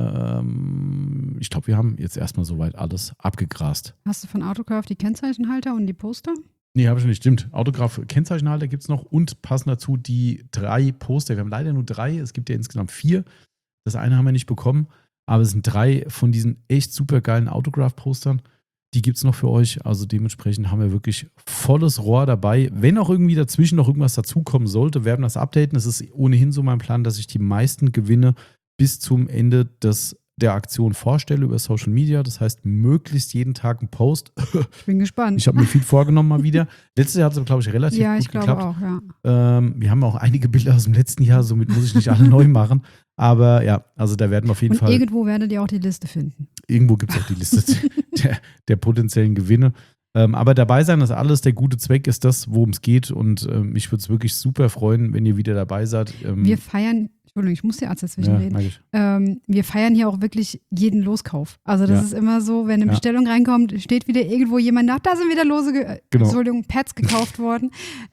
glaube, wir haben jetzt erstmal soweit alles abgegrast. Hast du von Autograph die Kennzeichenhalter und die Poster? Nee, habe ich nicht. Stimmt. Autograph Kennzeichenhalter gibt es noch und passend dazu die 3 Poster. Wir haben leider nur 3. Es gibt ja insgesamt 4. Das eine haben wir nicht bekommen. Aber es sind 3 von diesen echt super geilen Autograph-Postern. Die gibt es noch für euch. Also dementsprechend haben wir wirklich volles Rohr dabei. Wenn auch irgendwie dazwischen noch irgendwas dazukommen sollte, werden wir das updaten. Es ist ohnehin so mein Plan, dass ich die meisten Gewinne bis zum Ende der Aktion vorstelle über Social Media. Das heißt, möglichst jeden Tag ein Post. Ich bin gespannt. Ich habe mir viel vorgenommen mal wieder. Letztes Jahr hat es, glaube ich, relativ gut geklappt. Ja, ich glaube auch, ja. Wir haben auch einige Bilder aus dem letzten Jahr, somit muss ich nicht alle neu machen. Aber ja, also da werden wir auf jeden Fall. Irgendwo werdet ihr auch die Liste finden. Irgendwo gibt es auch die Liste der potenziellen Gewinne. Aber dabei sein, das alles, der gute Zweck ist das, worum es geht. Und mich würde es wirklich super freuen, wenn ihr wieder dabei seid. Wir feiern. Entschuldigung, ich muss dir Arzt dazwischen reden. Wir feiern hier auch wirklich jeden Loskauf. Also das ist immer so, wenn eine Bestellung reinkommt, steht wieder irgendwo jemand nach, da sind wieder Pads gekauft worden.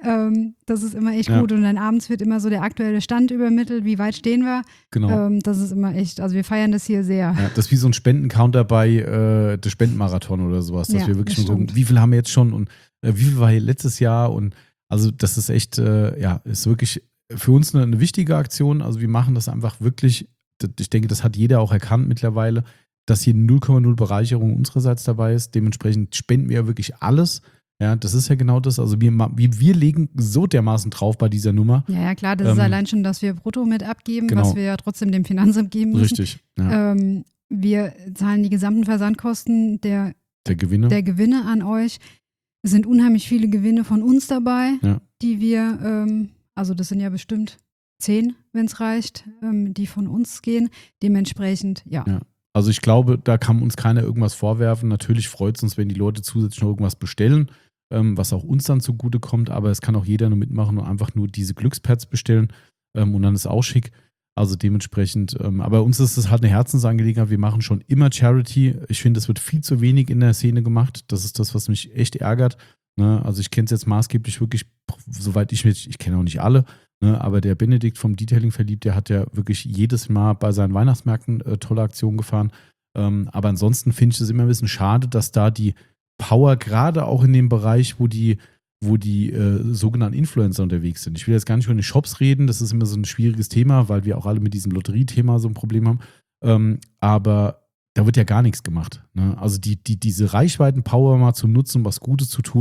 Das ist immer echt gut. Und dann abends wird immer so der aktuelle Stand übermittelt, wie weit stehen wir. Genau. Das ist immer echt, also wir feiern das hier sehr. Ja, das ist wie so ein Spendencounter bei der Spendenmarathon oder sowas, dass wir wirklich schon gucken, wie viel haben wir jetzt schon und wie viel war hier letztes Jahr und also das ist echt, ist wirklich für uns eine wichtige Aktion. Also wir machen das einfach wirklich, ich denke, das hat jeder auch erkannt mittlerweile, dass hier 0,0 Bereicherung unsererseits dabei ist. Dementsprechend spenden wir wirklich alles. Ja, das ist ja genau das. Also wir legen so dermaßen drauf bei dieser Nummer. Ja, klar, das ist allein schon, dass wir brutto mit abgeben, was wir ja trotzdem dem Finanzamt geben müssen. Richtig. Ja. Wir zahlen die gesamten Versandkosten der Gewinne an euch. Es sind unheimlich viele Gewinne von uns dabei, die wir also das sind ja bestimmt 10, wenn es reicht, die von uns gehen. Dementsprechend, ja. Also ich glaube, da kann uns keiner irgendwas vorwerfen. Natürlich freut es uns, wenn die Leute zusätzlich noch irgendwas bestellen, was auch uns dann zugutekommt. Aber es kann auch jeder nur mitmachen und einfach nur diese Glückspads bestellen und dann ist auch schick. Also dementsprechend, aber uns ist das halt eine Herzensangelegenheit. Wir machen schon immer Charity. Ich finde, es wird viel zu wenig in der Szene gemacht. Das ist das, was mich echt ärgert. Ne? Also ich kenne es jetzt maßgeblich wirklich, soweit ich kenne auch nicht alle, ne? Aber der Benedikt vom Detailing verliebt, der hat ja wirklich jedes Mal bei seinen Weihnachtsmärkten tolle Aktionen gefahren. Aber ansonsten finde ich es immer ein bisschen schade, dass da die Power, gerade auch in dem Bereich, wo die sogenannten Influencer unterwegs sind. Ich will jetzt gar nicht über die Shops reden, das ist immer so ein schwieriges Thema, weil wir auch alle mit diesem Lotteriethema so ein Problem haben. Aber da wird ja gar nichts gemacht. Ne? Also diese Reichweiten-Power mal zu nutzen, um was Gutes zu tun,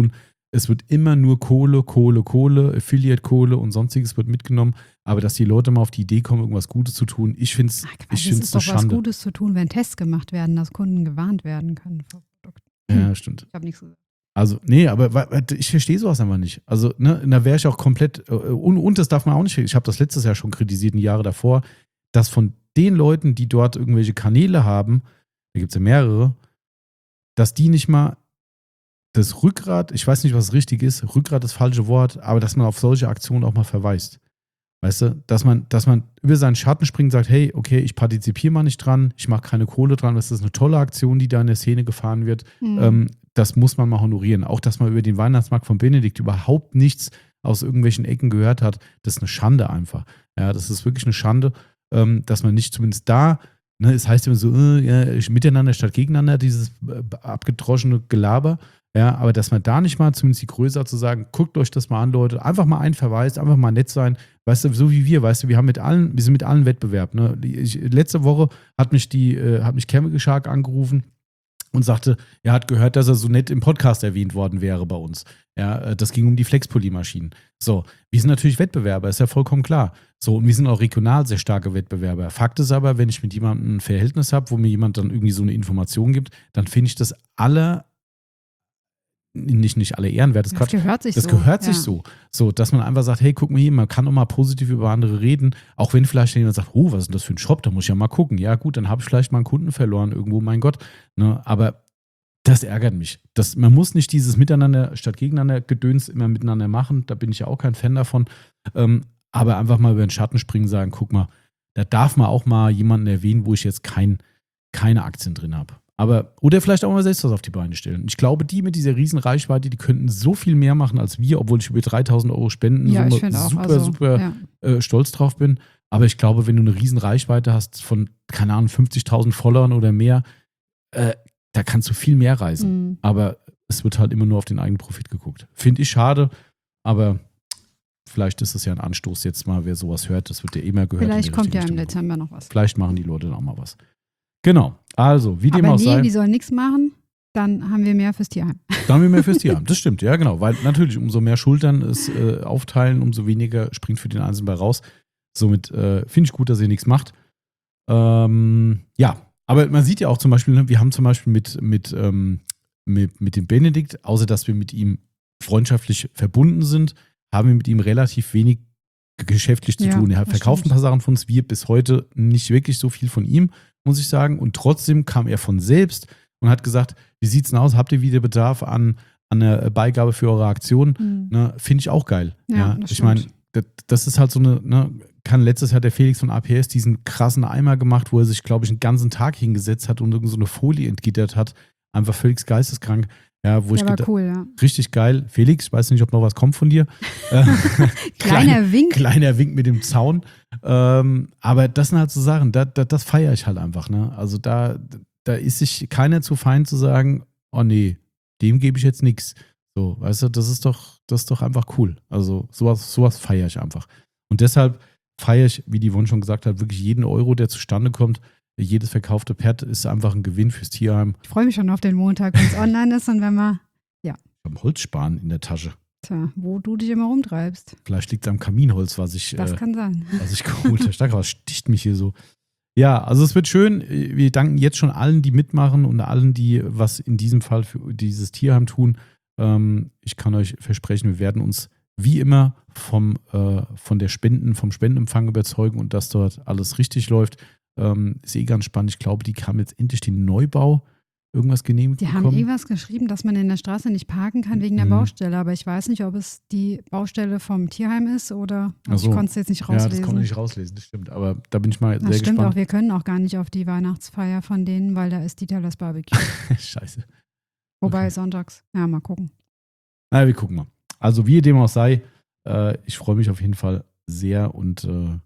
es wird immer nur Kohle, Affiliate-Kohle und sonstiges wird mitgenommen. Aber dass die Leute mal auf die Idee kommen, irgendwas Gutes zu tun, ich finde es eine Schande. Es ist doch was Gutes zu tun, wenn Tests gemacht werden, dass Kunden gewarnt werden können vor Produkten. Ja, stimmt. Ich habe nichts gesagt. Also, nee, aber ich verstehe sowas einfach nicht. Also, ne, da wäre ich auch komplett, und das darf man auch nicht, ich habe das letztes Jahr schon kritisiert, die Jahre davor, dass von den Leuten, die dort irgendwelche Kanäle haben, da gibt es ja mehrere, dass die nicht mal das Rückgrat, ich weiß nicht, was richtig ist, Rückgrat ist das falsche Wort, aber dass man auf solche Aktionen auch mal verweist. Weißt du, dass man über seinen Schatten springt und sagt, hey, okay, ich partizipiere mal nicht dran, ich mache keine Kohle dran, das ist eine tolle Aktion, die da in der Szene gefahren wird. Das muss man mal honorieren. Auch, dass man über den Weihnachtsmarkt von Benedikt überhaupt nichts aus irgendwelchen Ecken gehört hat, das ist eine Schande einfach. Ja, das ist wirklich eine Schande, dass man nicht zumindest da, ne, es heißt immer so, miteinander statt gegeneinander, dieses abgedroschene Gelaber. Ja, aber dass man da nicht mal zumindest die Größe hat zu sagen, guckt euch das mal an, Leute, einfach mal einen Verweis, einfach mal nett sein, weißt du, so wie wir, weißt du, wir sind mit allen Wettbewerb. Ne? Letzte Woche hat mich Chemical Shark angerufen und sagte, er hat gehört, dass er so nett im Podcast erwähnt worden wäre bei uns. Ja, das ging um die Flexpoly-Maschinen. So, wir sind natürlich Wettbewerber, ist ja vollkommen klar. So, und wir sind auch regional sehr starke Wettbewerber. Fakt ist aber, wenn ich mit jemandem ein Verhältnis habe, wo mir jemand dann irgendwie so eine Information gibt, dann finde ich das nicht alle ehrenwert. Das gehört sich so. So, dass man einfach sagt, hey, guck mal hier, man kann auch mal positiv über andere reden, auch wenn vielleicht jemand sagt, oh, was ist denn das für ein Shop, da muss ich ja mal gucken. Ja gut, dann habe ich vielleicht mal einen Kunden verloren irgendwo, mein Gott. Ne? Aber das ärgert mich. Man muss nicht dieses Miteinander statt Gegeneinander Gedöns immer miteinander machen, da bin ich ja auch kein Fan davon. Aber einfach mal über den Schatten springen und sagen, guck mal, da darf man auch mal jemanden erwähnen, wo ich jetzt keine Aktien drin habe. Oder vielleicht auch mal selbst was auf die Beine stellen. Ich glaube, die mit dieser riesen Reichweite, die könnten so viel mehr machen als wir, obwohl ich über 3.000 € Spenden super stolz drauf bin. Aber ich glaube, wenn du eine riesen Reichweite hast von, keine Ahnung, 50.000 Followern oder mehr, da kannst du viel mehr reisen. Aber es wird halt immer nur auf den eigenen Profit geguckt. Finde ich schade, aber vielleicht ist es ja ein Anstoß jetzt mal, wer sowas hört, das wird ja immer gehört. Vielleicht kommt ja im Dezember noch was. Vielleicht machen die Leute dann auch mal was. Genau, also, wie dem auch sei. Die sollen nichts machen, dann haben wir mehr fürs Tierheim. Dann haben wir mehr fürs Tierheim, das stimmt, ja genau. Weil natürlich, umso mehr Schultern es aufteilen, umso weniger springt für den Einzelnen bei raus. Somit finde ich gut, dass ihr nichts macht. Ja, aber man sieht ja auch zum Beispiel, wir haben zum Beispiel mit dem Benedikt, außer dass wir mit ihm freundschaftlich verbunden sind, haben wir mit ihm relativ wenig geschäftlich zu tun. Er verkauft ein paar Sachen von uns, wir bis heute nicht wirklich so viel von ihm, muss ich sagen. Und trotzdem kam er von selbst und hat gesagt, wie sieht's denn aus? Habt ihr wieder Bedarf an einer Beigabe für eure Aktion? Ne, finde ich auch geil. Ja, ich meine, das ist halt so eine, ne, letztes Jahr der Felix von APS diesen krassen Eimer gemacht, wo er sich, glaube ich, einen ganzen Tag hingesetzt hat und irgend so eine Folie entgittert hat. Einfach völlig geisteskrank. Ja, wo cool, ja. Richtig geil. Felix, ich weiß nicht, ob noch was kommt von dir. Kleiner Wink. Kleiner Wink mit dem Zaun. Aber das sind halt so Sachen, das feiere ich halt einfach. Ne? Also da ist sich keiner zu fein zu sagen, oh nee, dem gebe ich jetzt nichts. So, weißt du, das ist doch einfach cool. Also sowas feiere ich einfach. Und deshalb feiere ich, wie die Yvonne schon gesagt hat, wirklich jeden Euro, der zustande kommt. Jedes verkaufte Pad ist einfach ein Gewinn fürs Tierheim. Ich freue mich schon auf den Montag, wenn es online ist und wenn wir, Ich habe Holzspan in der Tasche. Tja, wo du dich immer rumtreibst. Vielleicht liegt es am Kaminholz, das kann sein. Was ich geholt habe. Was sticht mich hier so? Ja, also es wird schön. Wir danken jetzt schon allen, die mitmachen und allen, die was in diesem Fall für dieses Tierheim tun. Ich kann euch versprechen, wir werden uns wie immer vom Spendenempfang überzeugen und dass dort alles richtig läuft. Ist ganz spannend. Ich glaube, die haben jetzt endlich den Neubau irgendwas genehmigt bekommen. Die haben irgendwas geschrieben, dass man in der Straße nicht parken kann wegen der Baustelle. Aber ich weiß nicht, ob es die Baustelle vom Tierheim ist oder ich konnte es jetzt nicht rauslesen. Ja, das konnte ich nicht rauslesen, das stimmt. Aber da bin ich mal sehr gespannt. Das stimmt auch, wir können auch gar nicht auf die Weihnachtsfeier von denen, weil da ist Dieter das Barbecue. Scheiße. Wobei sonntags. Ja, mal gucken. Na, wir gucken mal. Also wie dem auch sei, ich freue mich auf jeden Fall sehr und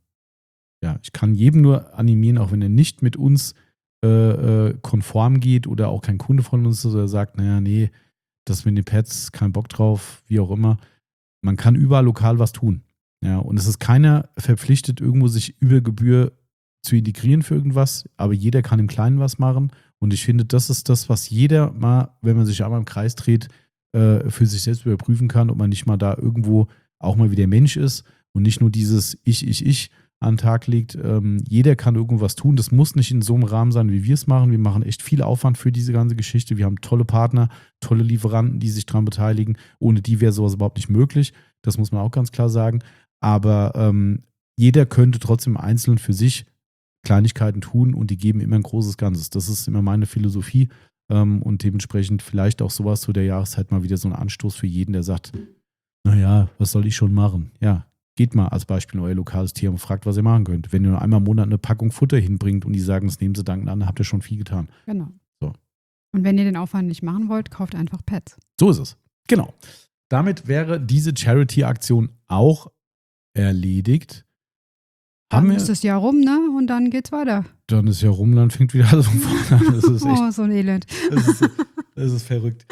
ich kann jedem nur animieren, auch wenn er nicht mit uns konform geht oder auch kein Kunde von uns ist oder sagt, naja, nee, das mit den Pads, kein Bock drauf, wie auch immer. Man kann überall lokal was tun. Ja, und es ist keiner verpflichtet, irgendwo sich über Gebühr zu integrieren für irgendwas, aber jeder kann im Kleinen was machen. Und ich finde, das ist das, was jeder mal, wenn man sich einmal im Kreis dreht, für sich selbst überprüfen kann, ob man nicht mal da irgendwo auch mal wieder Mensch ist und nicht nur dieses Ich an den Tag legt. Jeder kann irgendwas tun. Das muss nicht in so einem Rahmen sein, wie wir es machen. Wir machen echt viel Aufwand für diese ganze Geschichte. Wir haben tolle Partner, tolle Lieferanten, die sich daran beteiligen. Ohne die wäre sowas überhaupt nicht möglich. Das muss man auch ganz klar sagen. Aber jeder könnte trotzdem einzeln für sich Kleinigkeiten tun und die geben immer ein großes Ganzes. Das ist immer meine Philosophie. Und dementsprechend vielleicht auch sowas zu der Jahreszeit mal wieder so ein Anstoß für jeden, der sagt, naja, was soll ich schon machen? Ja, geht mal als Beispiel in euer lokales Tier und fragt, was ihr machen könnt. Wenn ihr nur einmal im Monat eine Packung Futter hinbringt und die sagen, das nehmen sie dankend an, dann habt ihr schon viel getan. Genau. So. Und wenn ihr den Aufwand nicht machen wollt, kauft einfach Pets. So ist es. Genau. Damit wäre diese Charity-Aktion auch erledigt. Dann ist das Jahr rum, ne? Und dann geht's weiter. Dann ist ja rum, dann fängt wieder alles von vorne an. Das ist echt, so ein Elend. Das ist verrückt.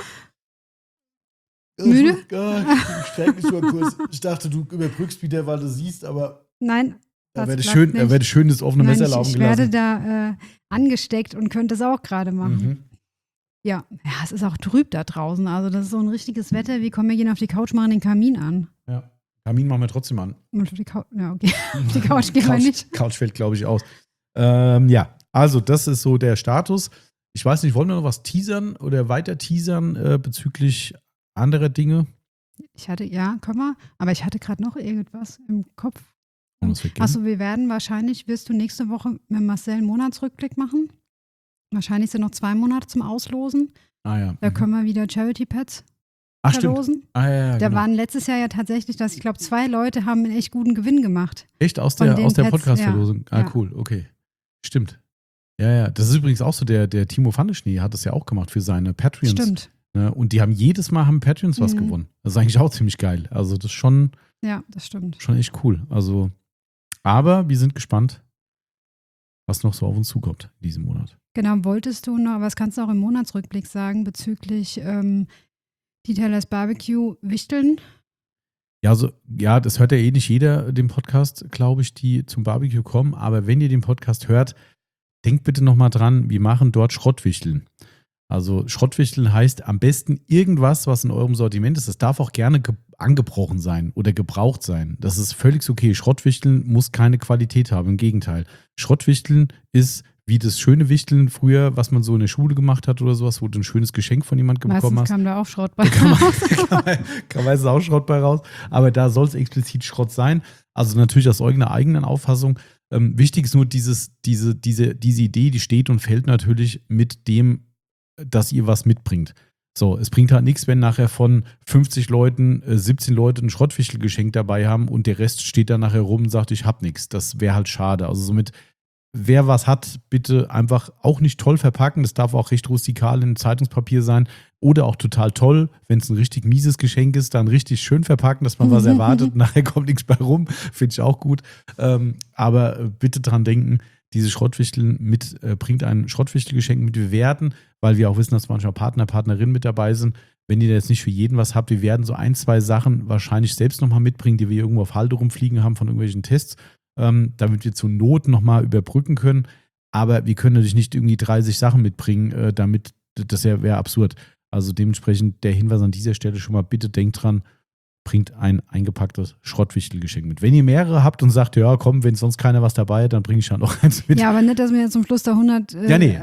Müde? Ich strecke mich mal kurz. Ich dachte, du überbrückst wieder, weil du siehst, aber nein, da werde ich schön das offene Messer laufen gelassen. Ich werde da angesteckt und könnte es auch gerade machen. Mhm. Ja, es ist auch trüb da draußen. Also das ist so ein richtiges Wetter. Wie kommen wir gehen auf die Couch, machen den Kamin an. Ja. Kamin machen wir trotzdem an. Und auf die Couch, ja, okay. Auf die Couch gehen wir nicht. Couch fällt, glaube ich, aus. Ja, also das ist so der Status. Ich weiß nicht, wollen wir noch was teasern oder weiter teasern bezüglich anderer Dinge? Können wir. Aber ich hatte gerade noch irgendwas im Kopf. Achso, wirst du nächste Woche mit Marcel einen Monatsrückblick machen? Wahrscheinlich sind noch 2 Monate zum Auslosen. Ja. Da können wir wieder Charity-Pads verlosen. Stimmt. Ja, da waren letztes Jahr ja tatsächlich, ich glaube, 2 Leute haben einen echt guten Gewinn gemacht. Echt? Aus der Podcast-Verlosung? Ja. Cool, okay. Stimmt. Ja. Das ist übrigens auch so, der Timo Pfanneschnee hat das ja auch gemacht für seine Patreons. Stimmt. Ne? Und die haben jedes Mal Patreons was gewonnen. Das ist eigentlich auch ziemlich geil. Also das ist schon. Ja, das stimmt. Schon echt cool. Also, aber wir sind gespannt, was noch so auf uns zukommt in diesem Monat. Genau, wolltest du noch, was kannst du auch im Monatsrückblick sagen bezüglich Detailer's Barbecue Wichteln? Ja, das hört ja eh nicht jeder, den Podcast, glaube ich, die zum Barbecue kommen. Aber wenn ihr den Podcast hört, denkt bitte nochmal dran, wir machen dort Schrottwichteln. Also Schrottwichteln heißt am besten irgendwas, was in eurem Sortiment ist. Das darf auch gerne angebrochen sein oder gebraucht sein. Das ist völlig okay. Schrottwichteln muss keine Qualität haben. Im Gegenteil. Schrottwichteln ist wie das schöne Wichteln früher, was man so in der Schule gemacht hat oder sowas, wo du ein schönes Geschenk von jemandem bekommen hast. Kam da auch Schrott bei raus. Kann meistens auch Schrott bei raus. Aber da soll es explizit Schrott sein. Also natürlich aus eurer eigenen Auffassung. Wichtig ist nur diese Idee, die steht und fällt natürlich mit dem, dass ihr was mitbringt. So, es bringt halt nichts, wenn nachher von 50 Leuten 17 Leute ein Schrottwichtelgeschenk dabei haben und der Rest steht dann nachher rum und sagt, ich hab nichts. Das wäre halt schade. Also somit, wer was hat, bitte einfach auch nicht toll verpacken. Das darf auch recht rustikal in Zeitungspapier sein oder auch total toll, wenn es ein richtig mieses Geschenk ist, dann richtig schön verpacken, dass man was erwartet und nachher kommt nichts bei rum. Finde ich auch gut. Aber bitte dran denken, diese Schrottwichteln bringt ein Schrottwichtelgeschenk mit. Wir werden, weil wir auch wissen, dass manchmal Partner, Partnerinnen mit dabei sind, wenn ihr jetzt nicht für jeden was habt, wir werden so 1, 2 Sachen wahrscheinlich selbst nochmal mitbringen, die wir irgendwo auf Halde rumfliegen haben von irgendwelchen Tests, damit wir zur Not nochmal überbrücken können. Aber wir können natürlich nicht irgendwie 30 Sachen mitbringen, damit, das wäre absurd. Also dementsprechend der Hinweis an dieser Stelle schon mal, bitte denkt dran, bringt ein eingepacktes Schrottwichtelgeschenk mit. Wenn ihr mehrere habt und sagt, ja komm, wenn sonst keiner was dabei hat, dann bringe ich ja noch eins mit. Ja, aber nicht, dass wir jetzt zum Schluss da 100... Ja, nee,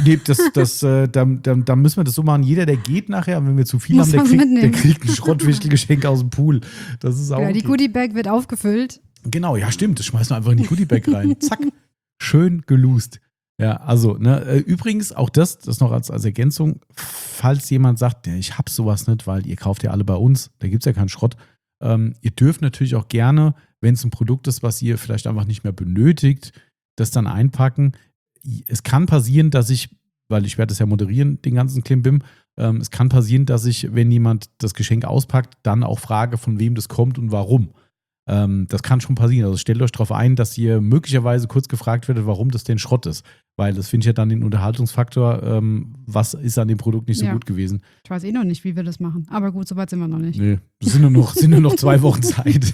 dann müssen wir das so machen. Jeder, der geht nachher, wenn wir zu viel haben, der kriegt ein Schrottwichtelgeschenk aus dem Pool. Das ist auch ja, die Goodie-Bag wird aufgefüllt. Genau, ja stimmt, das schmeißen wir einfach in die Goodie-Bag rein. Zack, schön geloost. Ja, also, übrigens, auch das noch als Ergänzung, falls jemand sagt, ja, ich hab sowas nicht, weil ihr kauft ja alle bei uns, da gibt es ja keinen Schrott. Ihr dürft natürlich auch gerne, wenn es ein Produkt ist, was ihr vielleicht einfach nicht mehr benötigt, das dann einpacken. Es kann passieren, dass weil ich werde das ja moderieren, den ganzen Klimbim, es kann passieren, dass ich, wenn jemand das Geschenk auspackt, dann auch frage, von wem das kommt und warum. Das kann schon passieren. Also stellt euch darauf ein, dass ihr möglicherweise kurz gefragt werdet, warum das denn Schrott ist. Weil das finde ich ja dann den Unterhaltungsfaktor, was ist an dem Produkt nicht so gut gewesen. Ich weiß noch nicht, wie wir das machen. Aber gut, so weit sind wir noch nicht. Nee, es sind nur noch 2 Wochen Zeit.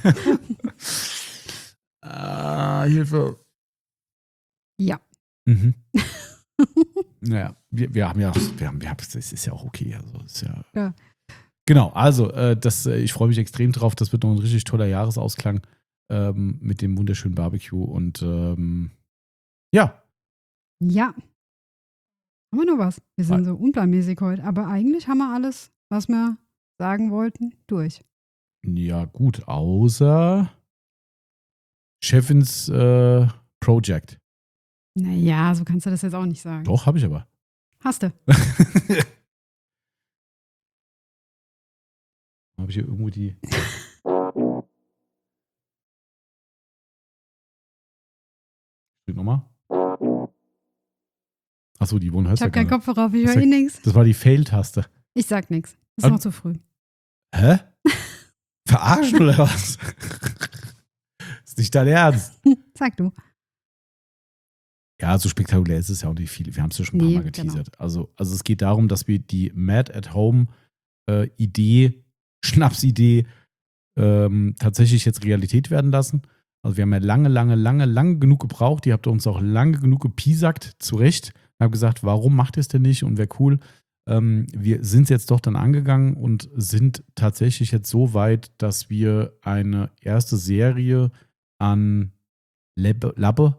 Hilfe. Ja. Mhm. Naja, wir haben das ist ja auch okay. Also ist ja. Genau, also ich freue mich extrem drauf. Das wird noch ein richtig toller Jahresausklang mit dem wunderschönen Barbecue. Und ja. Ja. Haben wir noch was? Wir sind so unplanmäßig heute. Aber eigentlich haben wir alles, was wir sagen wollten, durch. Ja, gut, außer Chefins Project. Naja, so kannst du das jetzt auch nicht sagen. Doch, habe ich aber. Hast du. Habe ich hier irgendwo die. Steht nochmal. Achso, die Wohnen hörst du. Ich habe keinen Kopfhörer auf, ich höre nichts. Das war die Fail-Taste. Ich sag nichts. Ist noch zu früh. Hä? Verarschen oder was? Ist nicht dein Ernst. Sag du. Ja, so spektakulär ist es ja auch nicht viel. Wir haben es ja schon ein paar Mal geteasert. Genau. Also es geht darum, dass wir die Mad at Home Idee, Schnapsidee tatsächlich jetzt Realität werden lassen. Also wir haben ja lange genug gebraucht. Ihr habt uns auch lange genug gepiesackt, zu Recht. Ich habe gesagt, warum macht ihr es denn nicht und wäre cool. Wir sind es jetzt doch dann angegangen und sind tatsächlich jetzt so weit, dass wir eine erste Serie an Labbe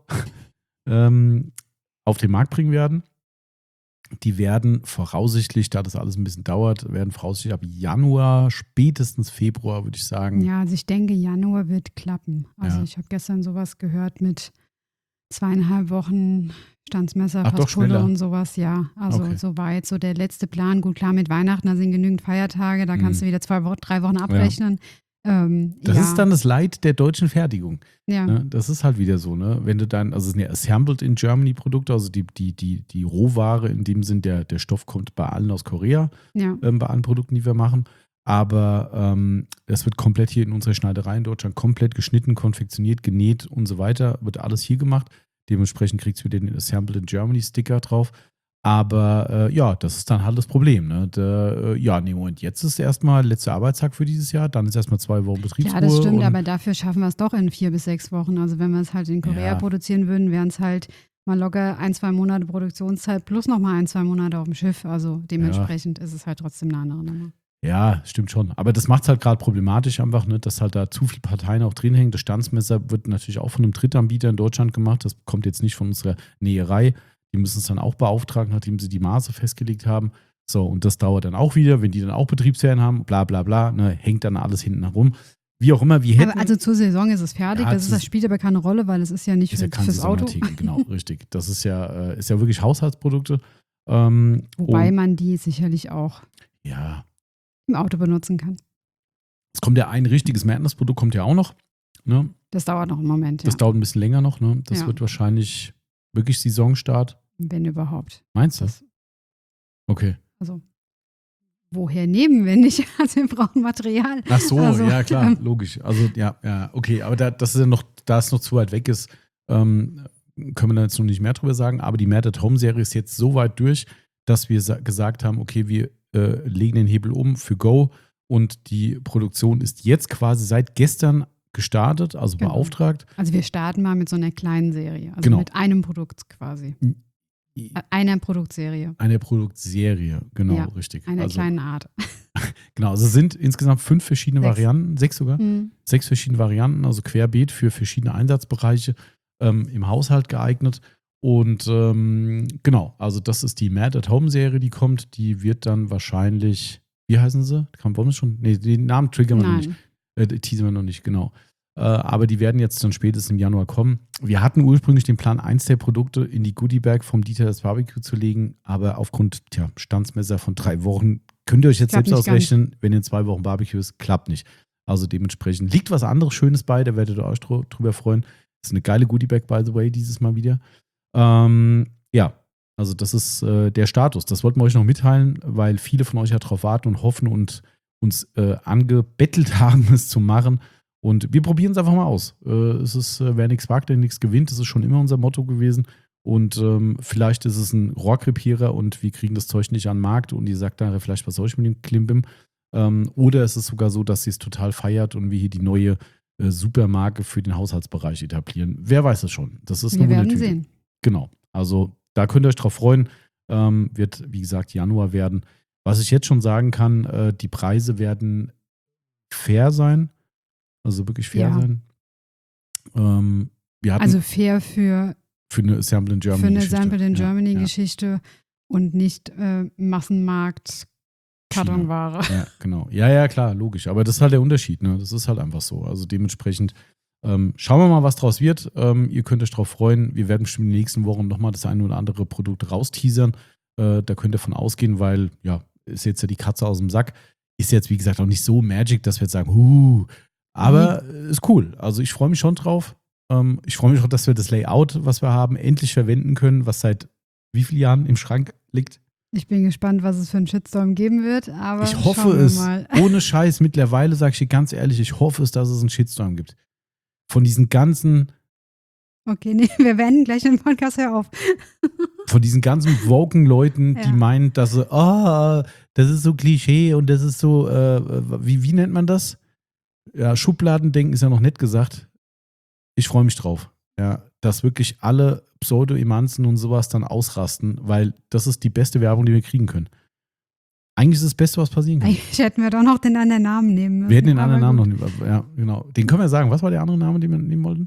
auf den Markt bringen werden. Die werden voraussichtlich, da das alles ein bisschen dauert, werden voraussichtlich ab Januar, spätestens Februar, würde ich sagen. Ja, also ich denke, Januar wird klappen. Also ich habe gestern sowas gehört mit 2,5 Wochen Stanzmesser, Fasspulle und sowas. Ja, also soweit. So der letzte Plan. Gut, klar, mit Weihnachten, da sind genügend Feiertage, da kannst du wieder 3 Wochen abrechnen. Das ist dann das Leid der deutschen Fertigung. Ja. Ne? Das ist halt wieder so, ne? Wenn du dann, also es sind ja Assembled in Germany Produkte, also die Rohware in dem Sinn, der Stoff kommt bei allen aus Korea, bei allen Produkten, die wir machen. Aber das wird komplett hier in unserer Schneiderei in Deutschland komplett geschnitten, konfektioniert, genäht und so weiter. Wird alles hier gemacht. Dementsprechend kriegst du wieder den Assembled in Germany Sticker drauf. Aber das ist dann halt das Problem. Ne? Moment, jetzt ist erstmal letzter Arbeitstag für dieses Jahr, dann ist erstmal 2 Wochen Betriebsruhe. Ja, das stimmt, aber dafür schaffen wir es doch in 4 bis 6 Wochen. Also wenn wir es halt in Korea produzieren würden, wären es halt mal locker 1-2 Monate Produktionszeit plus nochmal 1-2 Monate auf dem Schiff. Also dementsprechend ist es halt trotzdem eine andere Nummer. Ja, stimmt schon. Aber das macht es halt gerade problematisch einfach, ne, dass halt da zu viele Parteien auch drin hängen. Das Stanzmesser wird natürlich auch von einem Drittanbieter in Deutschland gemacht. Das kommt jetzt nicht von unserer Näherei. Die müssen es dann auch beauftragen, nachdem sie die Maße festgelegt haben. So, und das dauert dann auch wieder, wenn die dann auch Betriebsferien haben, bla bla bla, ne, hängt dann alles hinten herum. Wie auch immer, wir hätten. Aber also zur Saison ist es fertig, das spielt aber keine Rolle, weil es ist ja nicht fürs Auto. Genau, richtig. Das ist ja wirklich Haushaltsprodukte. Wobei man die sicherlich auch im Auto benutzen kann. Es kommt ja ein richtiges Madness-Produkt, kommt ja auch noch. Ne? Das dauert noch einen Moment, Das dauert ein bisschen länger noch. Ne? Das wird wahrscheinlich wirklich Saisonstart. Wenn überhaupt. Meinst du? Okay. Also, woher nehmen wir nicht? Also, wir brauchen Material. Ach so, ja klar, logisch. Also, ja, okay. Aber da es noch zu weit weg ist, können wir da jetzt noch nicht mehr drüber sagen. Aber die Mad at Home Serie ist jetzt so weit durch, dass wir gesagt haben, okay, wir legen den Hebel um für Go und die Produktion ist jetzt quasi seit gestern gestartet, also beauftragt. Also wir starten mal mit so einer kleinen Serie, also mit einem Produkt quasi. Einer Produktserie. Eine Produktserie, genau, richtig. Einer kleinen Art. Genau, also es sind insgesamt 5 verschiedene Varianten, 6 sogar. 6 verschiedene Varianten, also querbeet für verschiedene Einsatzbereiche im Haushalt geeignet. Und genau, also das ist die Mad at Home Serie, die kommt. Die wird dann wahrscheinlich, wie heißen sie? Wollen wir schon? Nee, den Namen triggern wir noch nicht. Teasern wir noch nicht, genau. Aber die werden jetzt dann spätestens im Januar kommen. Wir hatten ursprünglich den Plan, eins der Produkte in die Goodie-Bag vom Dieter das Barbecue zu legen, aber aufgrund Standsmesser von 3 Wochen könnt ihr euch jetzt selbst ausrechnen, wenn in 2 Wochen Barbecue ist, klappt nicht. Also dementsprechend liegt was anderes Schönes bei, da werdet ihr euch drüber freuen. Das ist eine geile Goodie-Bag, by the way, dieses Mal wieder. Also das ist der Status. Das wollten wir euch noch mitteilen, weil viele von euch ja drauf warten und hoffen und uns angebettelt haben, es zu machen. Und wir probieren es einfach mal aus. Es ist, wer nichts wagt, der nichts gewinnt. Das ist schon immer unser Motto gewesen. Und vielleicht ist es ein Rohrkrepierer und wir kriegen das Zeug nicht an den Markt und ihr sagt dann vielleicht, was soll ich mit dem Klimbim? Oder es ist sogar so, dass sie es total feiert und wir hier die neue Supermarke für den Haushaltsbereich etablieren. Wer weiß es schon. Das ist wir werden sehen. Genau. Also da könnt ihr euch drauf freuen. Wird, wie gesagt, Januar werden. Was ich jetzt schon sagen kann, die Preise werden fair sein. Also wirklich fair sein. Also fair für eine Sample in Germany Geschichte. Für eine Sample in Germany Geschichte und nicht Massenmarkt Kartonware. Ja, genau. Ja, klar, logisch. Aber das ist halt der Unterschied, ne? Das ist halt einfach so. Also dementsprechend schauen wir mal, was draus wird. Ihr könnt euch drauf freuen. Wir werden bestimmt in den nächsten Wochen nochmal das eine oder andere Produkt rausteasern. Da könnt ihr von ausgehen, weil, ist jetzt ja die Katze aus dem Sack. Ist jetzt, wie gesagt, auch nicht so Magic, dass wir jetzt sagen, aber ist cool. Also ich freue mich schon drauf. Ich freue mich auch, dass wir das Layout, was wir haben, endlich verwenden können, was seit wie vielen Jahren im Schrank liegt. Ich bin gespannt, was es für einen Shitstorm geben wird, aber ich hoffe es, mal. Ohne Scheiß, mittlerweile sage ich dir ganz ehrlich, ich hoffe es, dass es einen Shitstorm gibt. Von diesen ganzen Okay, nee, wir werden gleich den Podcast, hör auf. Von diesen ganzen woken Leuten, die meinen, dass sie, das ist so Klischee und das ist so, wie nennt man das? Ja, Schubladendenken ist ja noch nett gesagt. Ich freue mich drauf. Ja, dass wirklich alle Pseudo-Emanzen und sowas dann ausrasten, weil das ist die beste Werbung, die wir kriegen können. Eigentlich ist das Beste, was passieren kann. Eigentlich hätten wir doch noch den anderen Namen nehmen müssen. Wir hätten den anderen Namen noch nehmen. Ja, genau. Den können wir sagen. Was war der andere Name, den wir nehmen wollten?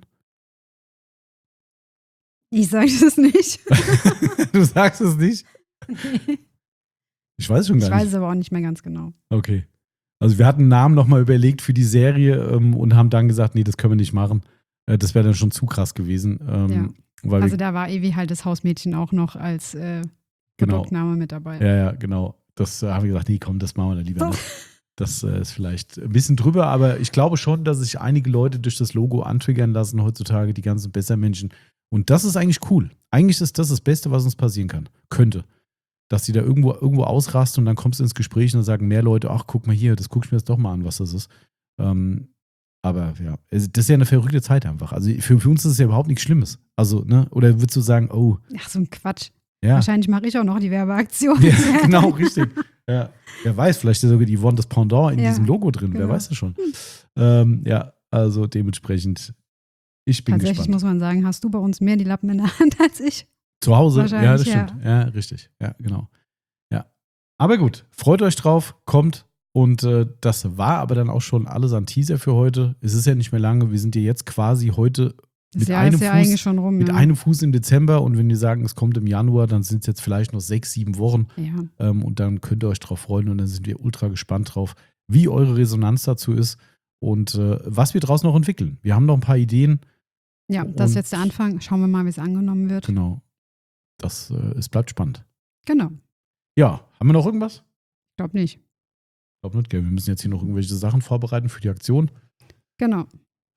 Ich sage es nicht. Du sagst es nicht? Nee. Ich weiß schon gar nicht. Ich weiß es aber auch nicht mehr ganz genau. Okay. Also wir hatten einen Namen nochmal überlegt für die Serie und haben dann gesagt, nee, das können wir nicht machen. Das wäre dann schon zu krass gewesen. Weil also da war Evi halt das Hausmädchen auch noch als Produktname mit dabei. Ja, genau. Das haben wir gesagt, nee, komm, das machen wir dann lieber nicht. Das ist vielleicht ein bisschen drüber, aber ich glaube schon, dass sich einige Leute durch das Logo antriggern lassen heutzutage, die ganzen Bessermenschen. Und das ist eigentlich cool. Eigentlich ist das Beste, was uns passieren könnte. Dass die da irgendwo ausrasten und dann kommst du ins Gespräch und dann sagen mehr Leute, ach, guck mal hier, das guck ich mir jetzt doch mal an, was das ist. Aber ja, das ist ja eine verrückte Zeit einfach. Also für uns ist es ja überhaupt nichts Schlimmes. Also, ne? Oder würdest du sagen, oh. Ach, so ein Quatsch. Ja. Wahrscheinlich mache ich auch noch die Werbeaktion. Ja, genau, richtig. Ja. Wer weiß, vielleicht ist sogar die Yvonne das Pendant in diesem Logo drin. Genau. Wer weiß das schon. Also dementsprechend, ich bin Tatsächlich gespannt. Muss man sagen, hast du bei uns mehr die Lappen in der Hand als ich. Zu Hause? Ja, das stimmt. Ja, richtig. Ja, genau. Ja. Aber gut, freut euch drauf, kommt. Und das war aber dann auch schon alles an Teaser für heute. Es ist ja nicht mehr lange. Wir sind ja jetzt quasi heute mit einem Fuß im Dezember. Und wenn wir sagen, es kommt im Januar, dann sind es jetzt vielleicht noch 6-7 Wochen. Ja. Und dann könnt ihr euch drauf freuen. Und dann sind wir ultra gespannt drauf, wie eure Resonanz dazu ist und was wir draus noch entwickeln. Wir haben noch ein paar Ideen. Ja, das ist jetzt der Anfang. Schauen wir mal, wie es angenommen wird. Genau. Es bleibt spannend. Genau. Ja, haben wir noch irgendwas? Ich glaube nicht. Ich glaube nicht, gell? Wir müssen jetzt hier noch irgendwelche Sachen vorbereiten für die Aktion. Genau.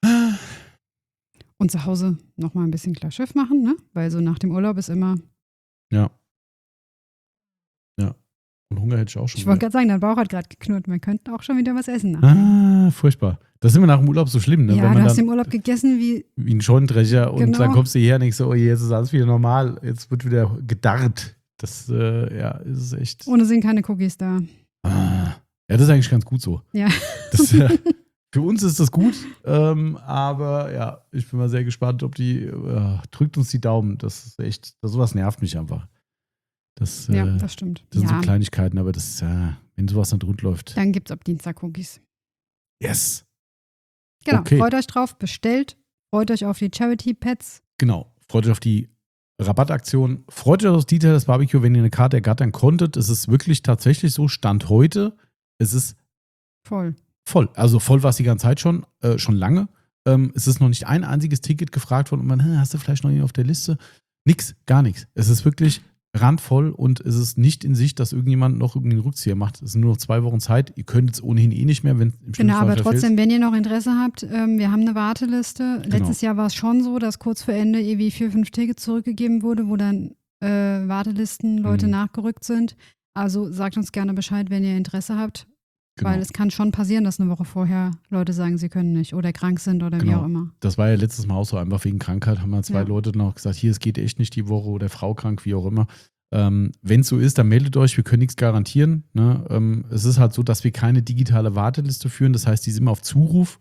Und zu Hause nochmal ein bisschen klar Schiff machen, ne? Weil so nach dem Urlaub ist immer. Ja. Ja. Und Hunger hätte ich auch schon. Ich wollte gerade sagen, dein Bauch hat gerade geknurrt. Wir könnten auch schon wieder was essen nachher. Furchtbar. Das ist immer nach dem Urlaub so schlimm, ne? Ja, du hast im Urlaub gegessen wie ein Scheunendrescher und dann kommst du hierher und denkst so, oh, jetzt ist alles wieder normal. Jetzt wird wieder gedarrt. Das, ist es echt. Ohne sind keine Cookies da. Ja, das ist eigentlich ganz gut so. Ja. Das, für uns ist das gut, aber ja, ich bin mal sehr gespannt, ob die drückt uns die Daumen. Das ist echt, sowas nervt mich einfach. Das stimmt. Das sind so Kleinigkeiten, aber das, wenn sowas dann rund läuft. Dann gibt's ab Dienstag Cookies. Yes. Genau, okay. Freut euch drauf, bestellt. Freut euch auf die Charity-Pads. Genau, freut euch auf die Rabattaktion. Freut euch auf das Detail Barbecue, wenn ihr eine Karte ergattern konntet. Es ist wirklich tatsächlich so, Stand heute, es ist voll. Also voll war es die ganze Zeit schon lange. Es ist noch nicht ein einziges Ticket gefragt worden und man, hast du vielleicht noch jemanden auf der Liste? Nix, gar nichts. Es ist wirklich randvoll und es ist nicht in Sicht, dass irgendjemand noch irgendwie einen Rückzieher macht. Es sind nur noch 2 Wochen Zeit. Ihr könnt es ohnehin nicht mehr, wenn im Genau, aber trotzdem, wenn ihr noch Interesse habt, wir haben eine Warteliste. Genau. Letztes Jahr war es schon so, dass kurz vor Ende irgendwie 4-5 Tickets zurückgegeben wurde, wo dann Wartelisten Leute nachgerückt sind. Also sagt uns gerne Bescheid, wenn ihr Interesse habt. Genau. Weil es kann schon passieren, dass eine Woche vorher Leute sagen, sie können nicht oder krank sind oder wie auch immer. Das war ja letztes Mal auch so, einfach wegen Krankheit haben wir 2 Leute noch gesagt, hier, es geht echt nicht die Woche oder Frau krank, wie auch immer. Wenn es so ist, dann meldet euch, wir können nichts garantieren. Ne? Es ist halt so, dass wir keine digitale Warteliste führen, das heißt, die ist immer auf Zuruf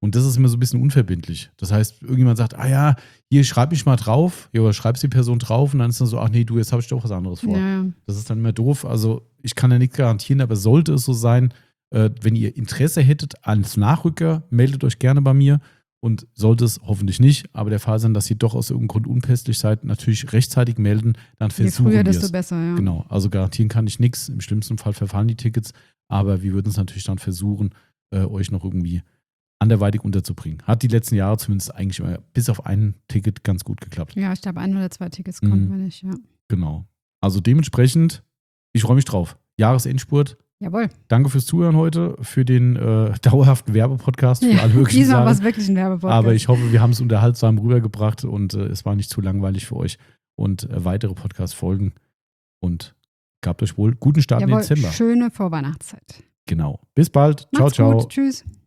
Und das ist immer so ein bisschen unverbindlich. Das heißt, irgendjemand sagt, hier schreib mich mal drauf, oder schreibst die Person drauf und dann ist dann so, ach nee, du, jetzt habe ich doch was anderes vor. Ja. Das ist dann immer doof. Also ich kann ja nichts garantieren, aber sollte es so sein, wenn ihr Interesse hättet als Nachrücker, meldet euch gerne bei mir. Und sollte es hoffentlich nicht, aber der Fall sein, dass ihr doch aus irgendeinem Grund unpässlich seid, natürlich rechtzeitig melden, dann versuchen wir es. Je früher, desto besser, ja. Genau, also garantieren kann ich nichts. Im schlimmsten Fall verfallen die Tickets, aber wir würden es natürlich dann versuchen, euch noch irgendwie anderweitig unterzubringen. Hat die letzten Jahre zumindest eigentlich immer bis auf ein Ticket ganz gut geklappt. Ja, ich glaube, 1 oder 2 Tickets konnten wir nicht, ja. Genau. Also dementsprechend, ich freue mich drauf. Jahresendspurt. Jawohl. Danke fürs Zuhören heute, für den dauerhaften Werbepodcast, für alle möglichen Diesmal war es wirklich ein Werbepodcast. Aber ich hoffe, wir haben es unterhaltsam rübergebracht und es war nicht zu langweilig für euch. Und weitere Podcasts folgen. Und gabt euch wohl guten Start in den Dezember. Schöne Vorweihnachtszeit. Genau. Bis bald. Macht's ciao, ciao. Gut. Tschüss.